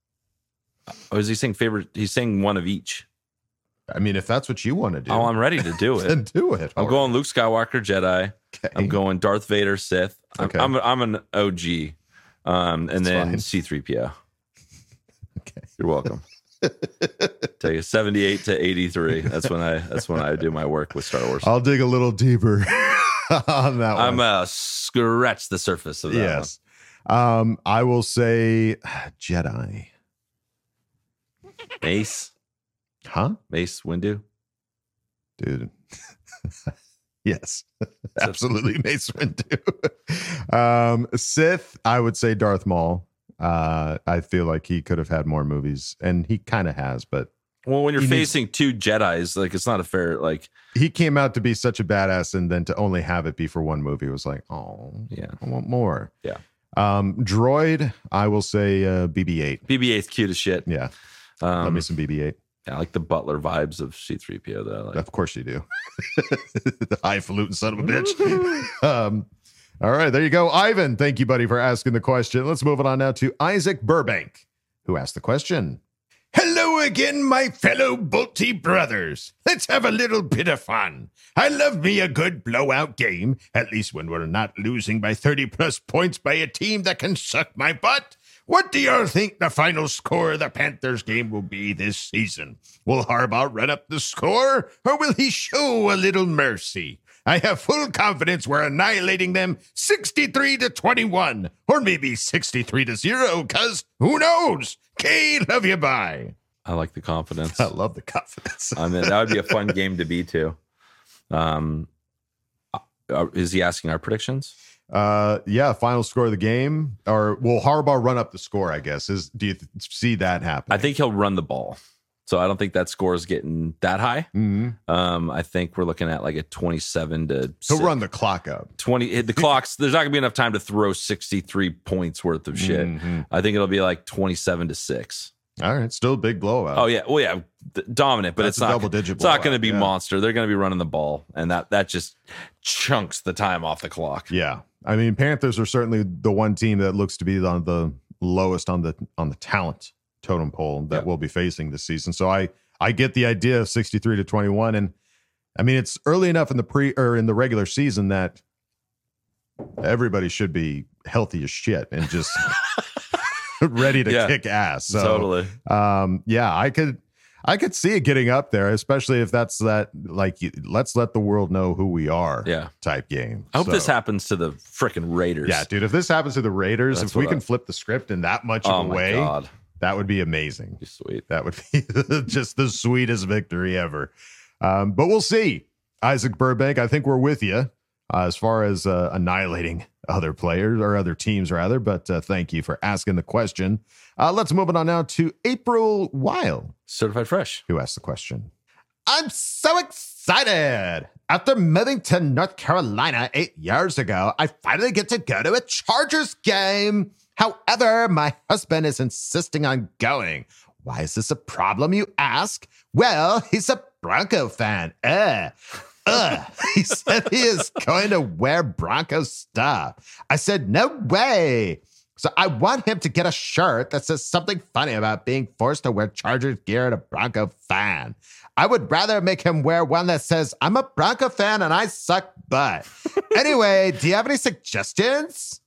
Oh, is he saying favorite? He's saying one of each. I mean, if that's what you want to do. Oh, I'm ready to do it. Then do it. I'm All going Luke Skywalker Jedi. Okay. I'm going Darth Vader Sith. I'm Okay. I'm, I'm an O G. Um, and That's then fine. C three P O. Okay. You're welcome. Take a seventy-eight to eighty-three. That's when I that's when I do my work with Star Wars. I'll dig a little deeper on that I'm one. uh scratch the surface of that. Yes. Um, I will say Jedi. One. Mace. Huh? Mace Windu. Dude. Yes. Absolutely Mace Windu. um, Sith, I would say Darth Maul. Uh, I feel like he could have had more movies, and he kind of has, but Well, when you're He needs- facing two Jedis, like it's not a fair like he came out to be such a badass, and then to only have it be for one movie was like, oh, yeah. I want more. Yeah. Um, droid, I will say uh, B B eight. B B eight's cute as shit. Yeah. Um, Love me some B B eight. Yeah, I like the Butler vibes of C three P O that I like. Of course you do. The highfalutin son of a bitch. um, all right, there you go. Ivan, thank you, buddy, for asking the question. Let's move it on now to Isaac Burbank, who asked the question. Hello again, my fellow Bolty brothers. Let's have a little bit of fun. I love me a good blowout game, at least when we're not losing by thirty plus points by a team that can suck my butt. What do y'all think the final score of the Panthers game will be this season? Will Harbaugh run up the score, or will he show a little mercy? I have full confidence we're annihilating them sixty-three to twenty-one, or maybe sixty-three to zero, cuz who knows? K, love you, bye. I like the confidence. I love the confidence. I mean, that would be a fun game to be to. Um, uh, is he asking our predictions? Uh, yeah, final score of the game, or will Harbaugh run up the score? I guess is. Do you th- see that happen? I think he'll run the ball. So I don't think that score is getting that high. Mm-hmm. Um, I think we're looking at like a twenty-seven to He'll six. run the clock up. twenty hit the clocks. There's not gonna be enough time to throw sixty-three points worth of shit. Mm-hmm. I think it'll be like twenty-seven to six. All right, still a big blowout. Oh yeah, well yeah, th- dominant, but That's it's a not double-digit It's not going to blowout, be yeah. monster. They're going to be running the ball, and that that just chunks the time off the clock. Yeah, I mean, Panthers are certainly the one team that looks to be on the lowest on the on the talent totem pole that yep. we'll be facing this season. So I I get the idea of sixty-three to twenty-one, and I mean it's early enough in the pre or in the regular season that everybody should be healthy as shit and just ready to yeah, kick ass. So, totally. Um, yeah, I could. I could see it getting up there, especially if that's that, like, let's let the world know who we are yeah. type game. I hope so, this happens to the freaking Raiders. Yeah, dude, if this happens to the Raiders, that's if we I, can flip the script in that much oh of a way, God. that would be amazing. Be sweet. That would be just the sweetest victory ever. Um, but we'll see. Isaac Burbank, I think we're with you uh, as far as uh, annihilating other players or other teams, rather. But uh, thank you for asking the question. Uh, let's move it on now to April Weil. Certified Fresh. Who asked the question? I'm so excited. After moving to North Carolina eight years ago, I finally get to go to a Chargers game. However, my husband is insisting on going. Why is this a problem, you ask? Well, he's a Bronco fan. Uh, uh. He said he is going to wear Bronco stuff. I said, no way. So I want him to get a shirt that says something funny about being forced to wear Chargers gear at a Bronco fan. I would rather make him wear one that says, I'm a Bronco fan and I suck butt. Anyway, do you have any suggestions?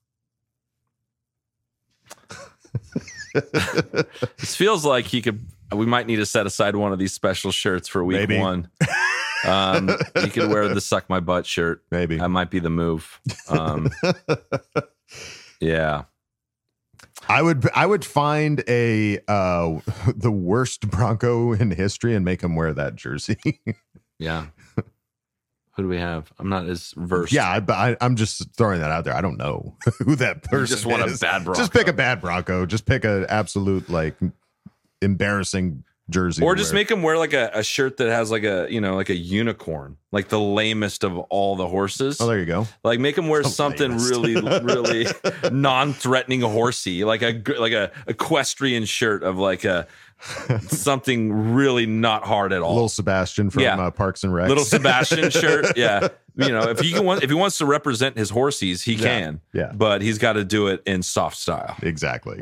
This feels like he could, we might need to set aside one of these special shirts for week Maybe. one. Um, you could wear the suck my butt shirt. Maybe. That might be the move. Um, yeah. I would I would find a uh, the worst Bronco in history and make him wear that jersey. Yeah. Who do we have? I'm not as versed. Yeah, I, I, I'm just throwing that out there. I don't know who that person is. You just want is. a bad Bronco. Just pick a bad Bronco. Just pick an absolute like embarrassing jersey. Or just wear. Make him wear like a, a shirt that has like a, you know, like a unicorn, like the lamest of all the horses. Oh, there you go. Like make him wear The something lamest. really, really non-threatening horsey, like a like a equestrian shirt of like a something really not hard at all. Little Sebastian from Yeah. uh, Parks and Rec. Little Sebastian shirt. Yeah. You know, if he can, if he wants to represent his horsies, he Yeah. can. Yeah. But he's got to do it in soft style. Exactly.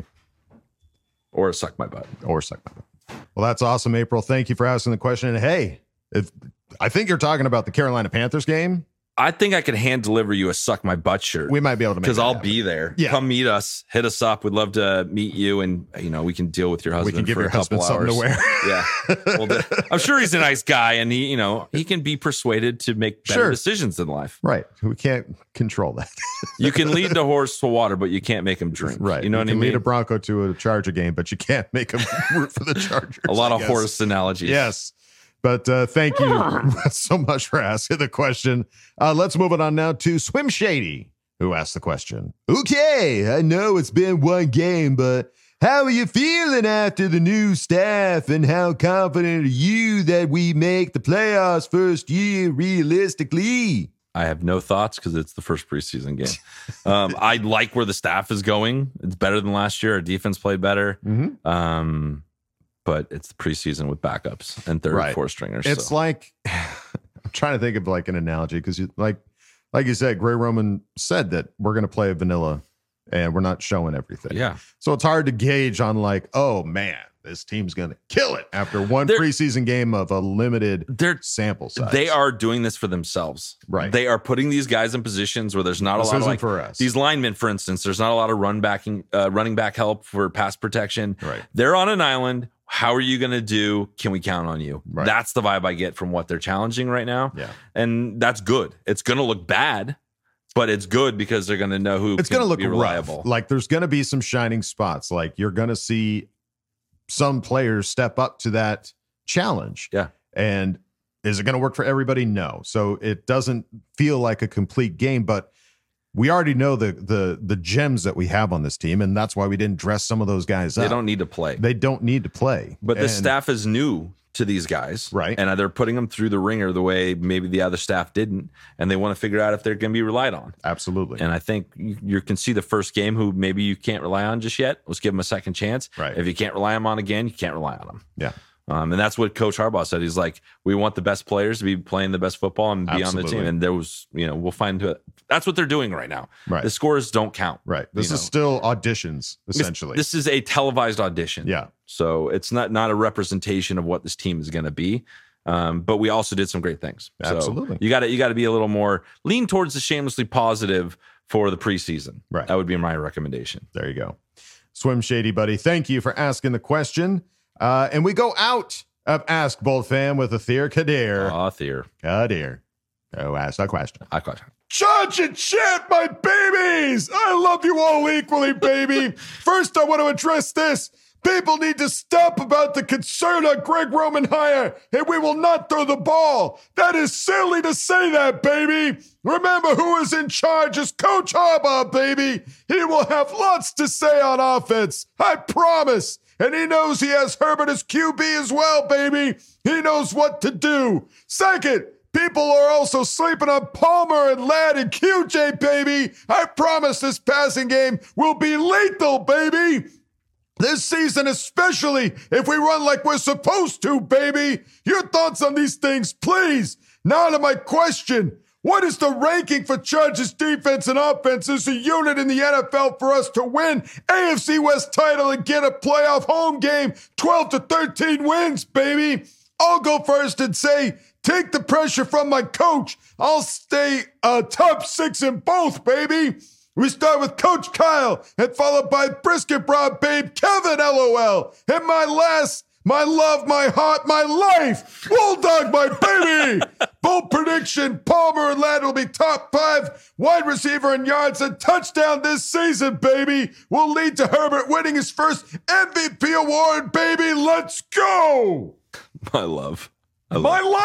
Or suck my butt. Or suck my butt. Well, that's awesome, April. Thank you for asking the question. And hey, if I think you're talking about the Carolina Panthers game. I think I could hand deliver you a suck my butt shirt. We might be able to make because that I'll happen. be there. Yeah. Come meet us. Hit us up. We'd love to meet you, and you know we can deal with your husband. We can give for your a couple husband something hours. to wear. Yeah, well, the, I'm sure he's a nice guy, and he, you know, he can be persuaded to make better Sure. decisions in life. Right. We can't control that. You can lead the horse to water, but you can't make him drink. Right. You know you what I can mean? lead a Bronco to a Charger game, but you can't make him root for the Chargers. A lot I of guess. horse analogies. Yes. But uh, thank you so much for asking the question. Uh, let's move it on now to Swim Shady, who asked the question. Okay, I know it's been one game, but how are you feeling after the new staff, and how confident are you that we make the playoffs first year realistically? I have no thoughts because it's the first preseason game. um, I like where the staff is going. It's better than last year. Our defense played better. Mm-hmm. Um, but it's the preseason with backups and third Right. and fourth stringers. It's so. like, I'm trying to think of like an analogy because you like, like you said, Gray Roman said that we're going to play vanilla and we're not showing everything. Yeah. So it's hard to gauge on like, oh man, this team's going to kill it after one They're- preseason game of a limited They're- sample size. They are doing this for themselves. Right. They are putting these guys in positions where there's not This a lot of isn't like for us. these linemen, for instance, there's not a lot of run backing, uh, running back help for pass protection. Right. They're on an island. How are you going to do? Can we count on you? Right. That's the vibe I get from what they're challenging right now. Yeah. And that's good. It's going to look bad, but it's good because they're going to know who It's can going to look be reliable. rough. Like there's going to be some shining spots. Like you're going to see some players step up to that challenge. Yeah. And is it going to work for everybody? No. So it doesn't feel like a complete game, but we already know the the the gems that we have on this team, and that's why we didn't dress some of those guys They up. don't need to play. They don't need to play. But the And- staff is new to these guys. Right. And they're putting them through the ringer the way maybe the other staff didn't. And they want to figure out if they're going to be relied on. Absolutely. And I think you, you can see the first game who maybe you can't rely on just yet. Let's give them a second chance. Right. If you can't rely them on again, you can't rely on them. Yeah. Um, and that's what Coach Harbaugh said. He's like, we want the best players to be playing the best football and be on the Absolutely. team. And there was, you know, we'll find to, that's what they're doing right now. Right. The scores don't count. Right. This you is know. still auditions, essentially. This, this is a televised audition. Yeah. So it's not not a representation of what this team is going to be. Um, but we also did some great things. Absolutely. So you got to you got to be a little more lean towards the shamelessly positive for the preseason. Right. That would be my recommendation. There you go. Swim Shady, buddy. Thank you for asking the question. Uh, and we go out of Ask Bold Fam with Athir Kadir. Oh, Athir. Kadir. Go ask a question. I question. Judge and chat, my babies! I love you all equally, baby. First, I want to address this. People need to stop about the concern on Greg Roman hire, and we will not throw the ball. That is silly to say that, baby. Remember who is in charge is Coach Harbaugh, baby. He will have lots to say on offense. I promise. And he knows he has Herbert as Q B as well, baby. He knows what to do. Second, people are also sleeping on Palmer and Ladd and Q J, baby. I promise this passing game will be lethal, baby. This season, especially if we run like we're supposed to, baby. Your thoughts on these things, please. Now to my question. What is the ranking for Chargers defense and offense as a unit in the N F L for us to win A F C West title and get a playoff home game, twelve to thirteen wins, baby? I'll go first and say, take the pressure from my coach. I'll stay uh, top six in both, baby. We start with Coach Kyle and followed by Brisket Broad Babe Kevin, LOL. And my last, my love, my heart, my life, Bulldog, my baby. Bold prediction, Palmer and Ladd will be top five wide receiver in yards and touchdown this season, baby. Will lead to Herbert winning his first M V P award, baby. Let's go. My love. I My love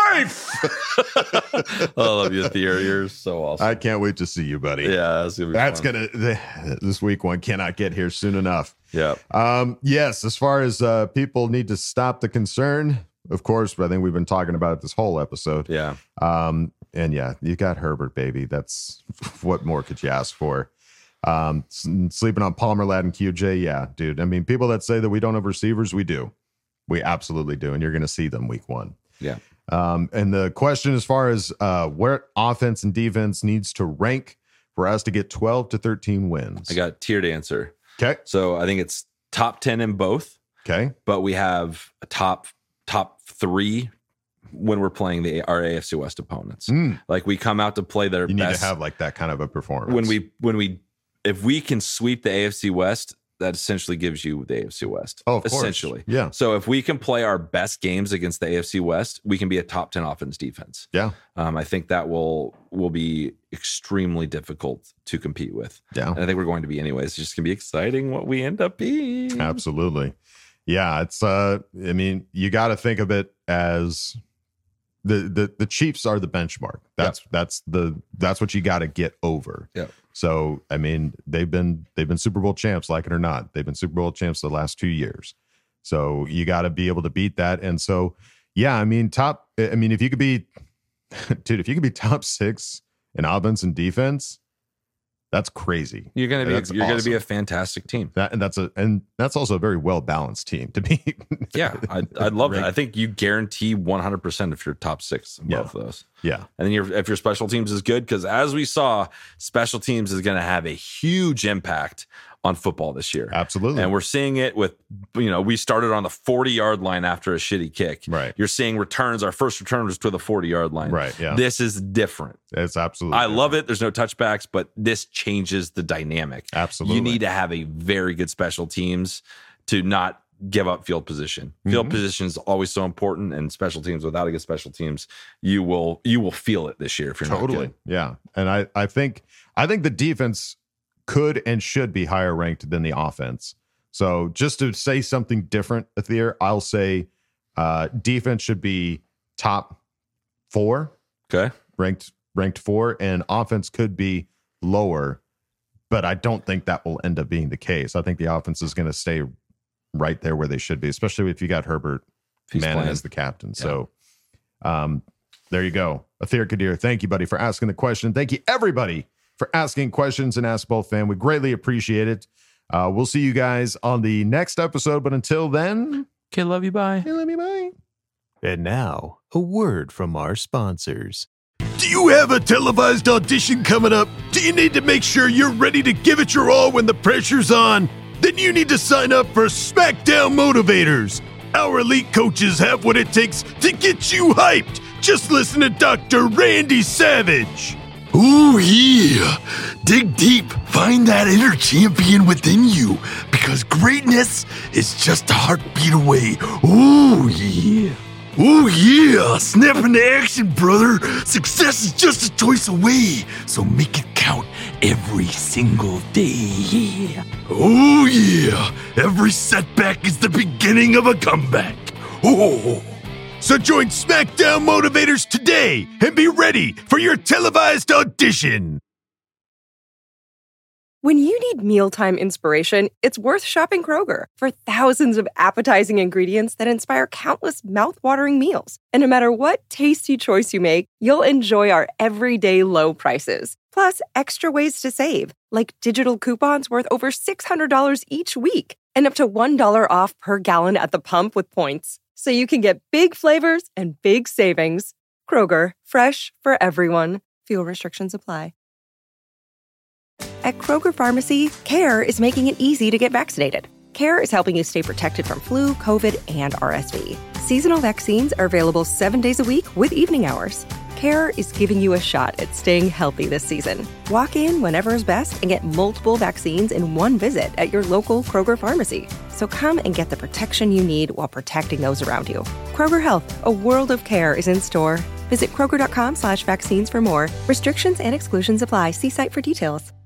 life. I love you, Theo. You're so awesome. I can't wait to see you, buddy. Yeah, that's gonna be That's fun. gonna the, this week one cannot get here soon enough. Yeah. Um, yes, as far as uh, people need to stop the concern, of course, but I think we've been talking about it this whole episode. Yeah. Um, and yeah, you got Herbert, baby. That's what more could you ask for? Um, s- sleeping on Palmer, Ladd, and Q J. Yeah, dude. I mean, people that say that we don't have receivers, we do. We absolutely do. And you're going to see them week one. Yeah. Um, and the question as far as uh, where offense and defense needs to rank for us to get twelve to thirteen wins. I got tiered answer. Okay. So I think it's top ten in both. Okay. But we have a top top three when we're playing the our A F C West opponents. Mm. Like we come out to play their You need best. to have like that kind of a performance. when we when we if we can sweep the A F C West, that essentially gives you the A F C West. Oh, of course. Essentially. Yeah. So if we can play our best games against the A F C West, we can be a top ten offense defense. Yeah. Um, I think that will will be extremely difficult to compete with. Yeah. And I think we're going to be anyways. It's just gonna be exciting what we end up being. Absolutely. Yeah, it's uh I mean, you got to think of it as the the the Chiefs are the benchmark. That's yep. that's the that's what you got to get over. Yeah. So, I mean, they've been they've been Super Bowl champs, like it or not. They've been Super Bowl champs the last two years. So, you got to be able to beat that. And so, yeah, I mean, top I mean, if you could be dude, if you could be top six in offense and defense, that's crazy. You're gonna be That's you're awesome. gonna be a fantastic team. That and that's a and that's also a very well balanced team to be. Yeah, I I love it. I think you guarantee one hundred percent if you're top six in Yeah. both of those. Yeah. And then your if your special teams is good, because as we saw, special teams is going to have a huge impact on football this year. Absolutely. And we're seeing it with, you know, we started on the forty yard line after a shitty kick. Right. You're seeing returns. Our first return was to the forty yard line. Right. Yeah. This is different. It's absolutely. I different. love it. There's no touchbacks, but this changes the dynamic. Absolutely. You need to have a very good special teams to not give up field position. Field Mhm. position is always so important, and special teams, without a good special teams, you will you will feel it this year if you're Totally. not good. Yeah. And I, I think I think the defense could and should be higher ranked than the offense. So just to say something different, Athir, I'll say uh, defense should be top four. Okay. Ranked ranked four, and offense could be lower, but I don't think that will end up being the case. I think the offense is going to stay right there where they should be, especially if you got Herbert He's Manning playing. as the captain. So um, there you go. Athir Kadir, thank you, buddy, for asking the question. Thank you, everybody, for asking questions and Ask Both Fan. We greatly appreciate it. Uh, we'll see you guys on the next episode, but until then, okay, love you, bye. Hey, love you, bye. And now, a word from our sponsors. Do you have a televised audition coming up? Do you need to make sure you're ready to give it your all when the pressure's on? Then you need to sign up for SmackDown Motivators. Our elite coaches have what it takes to get you hyped. Just listen to Doctor Randy Savage. Ooh, yeah. Dig deep. Find that inner champion within you, because greatness is just a heartbeat away. Ooh, yeah. Ooh, yeah. Snap into action, brother. Success is just a choice away, so make it count every single day. Yeah. Oh, yeah. Every setback is the beginning of a comeback. Oh. So join SmackDown Motivators today and be ready for your televised audition. When you need mealtime inspiration, it's worth shopping Kroger for thousands of appetizing ingredients that inspire countless mouthwatering meals. And no matter what tasty choice you make, you'll enjoy our everyday low prices. Plus, extra ways to save, like digital coupons worth over six hundred dollars each week and up to one dollar off per gallon at the pump with points. So you can get big flavors and big savings. Kroger, fresh for everyone. Fuel restrictions apply. At Kroger Pharmacy, CARE is making it easy to get vaccinated. CARE is helping you stay protected from flu, COVID, and R S V. Seasonal vaccines are available seven days a week with evening hours. CARE is giving you a shot at staying healthy this season. Walk in whenever is best and get multiple vaccines in one visit at your local Kroger pharmacy. So come and get the protection you need while protecting those around you. Kroger Health, a world of care is in store. Visit Kroger.com slash vaccines for more. Restrictions and exclusions apply. See site for details.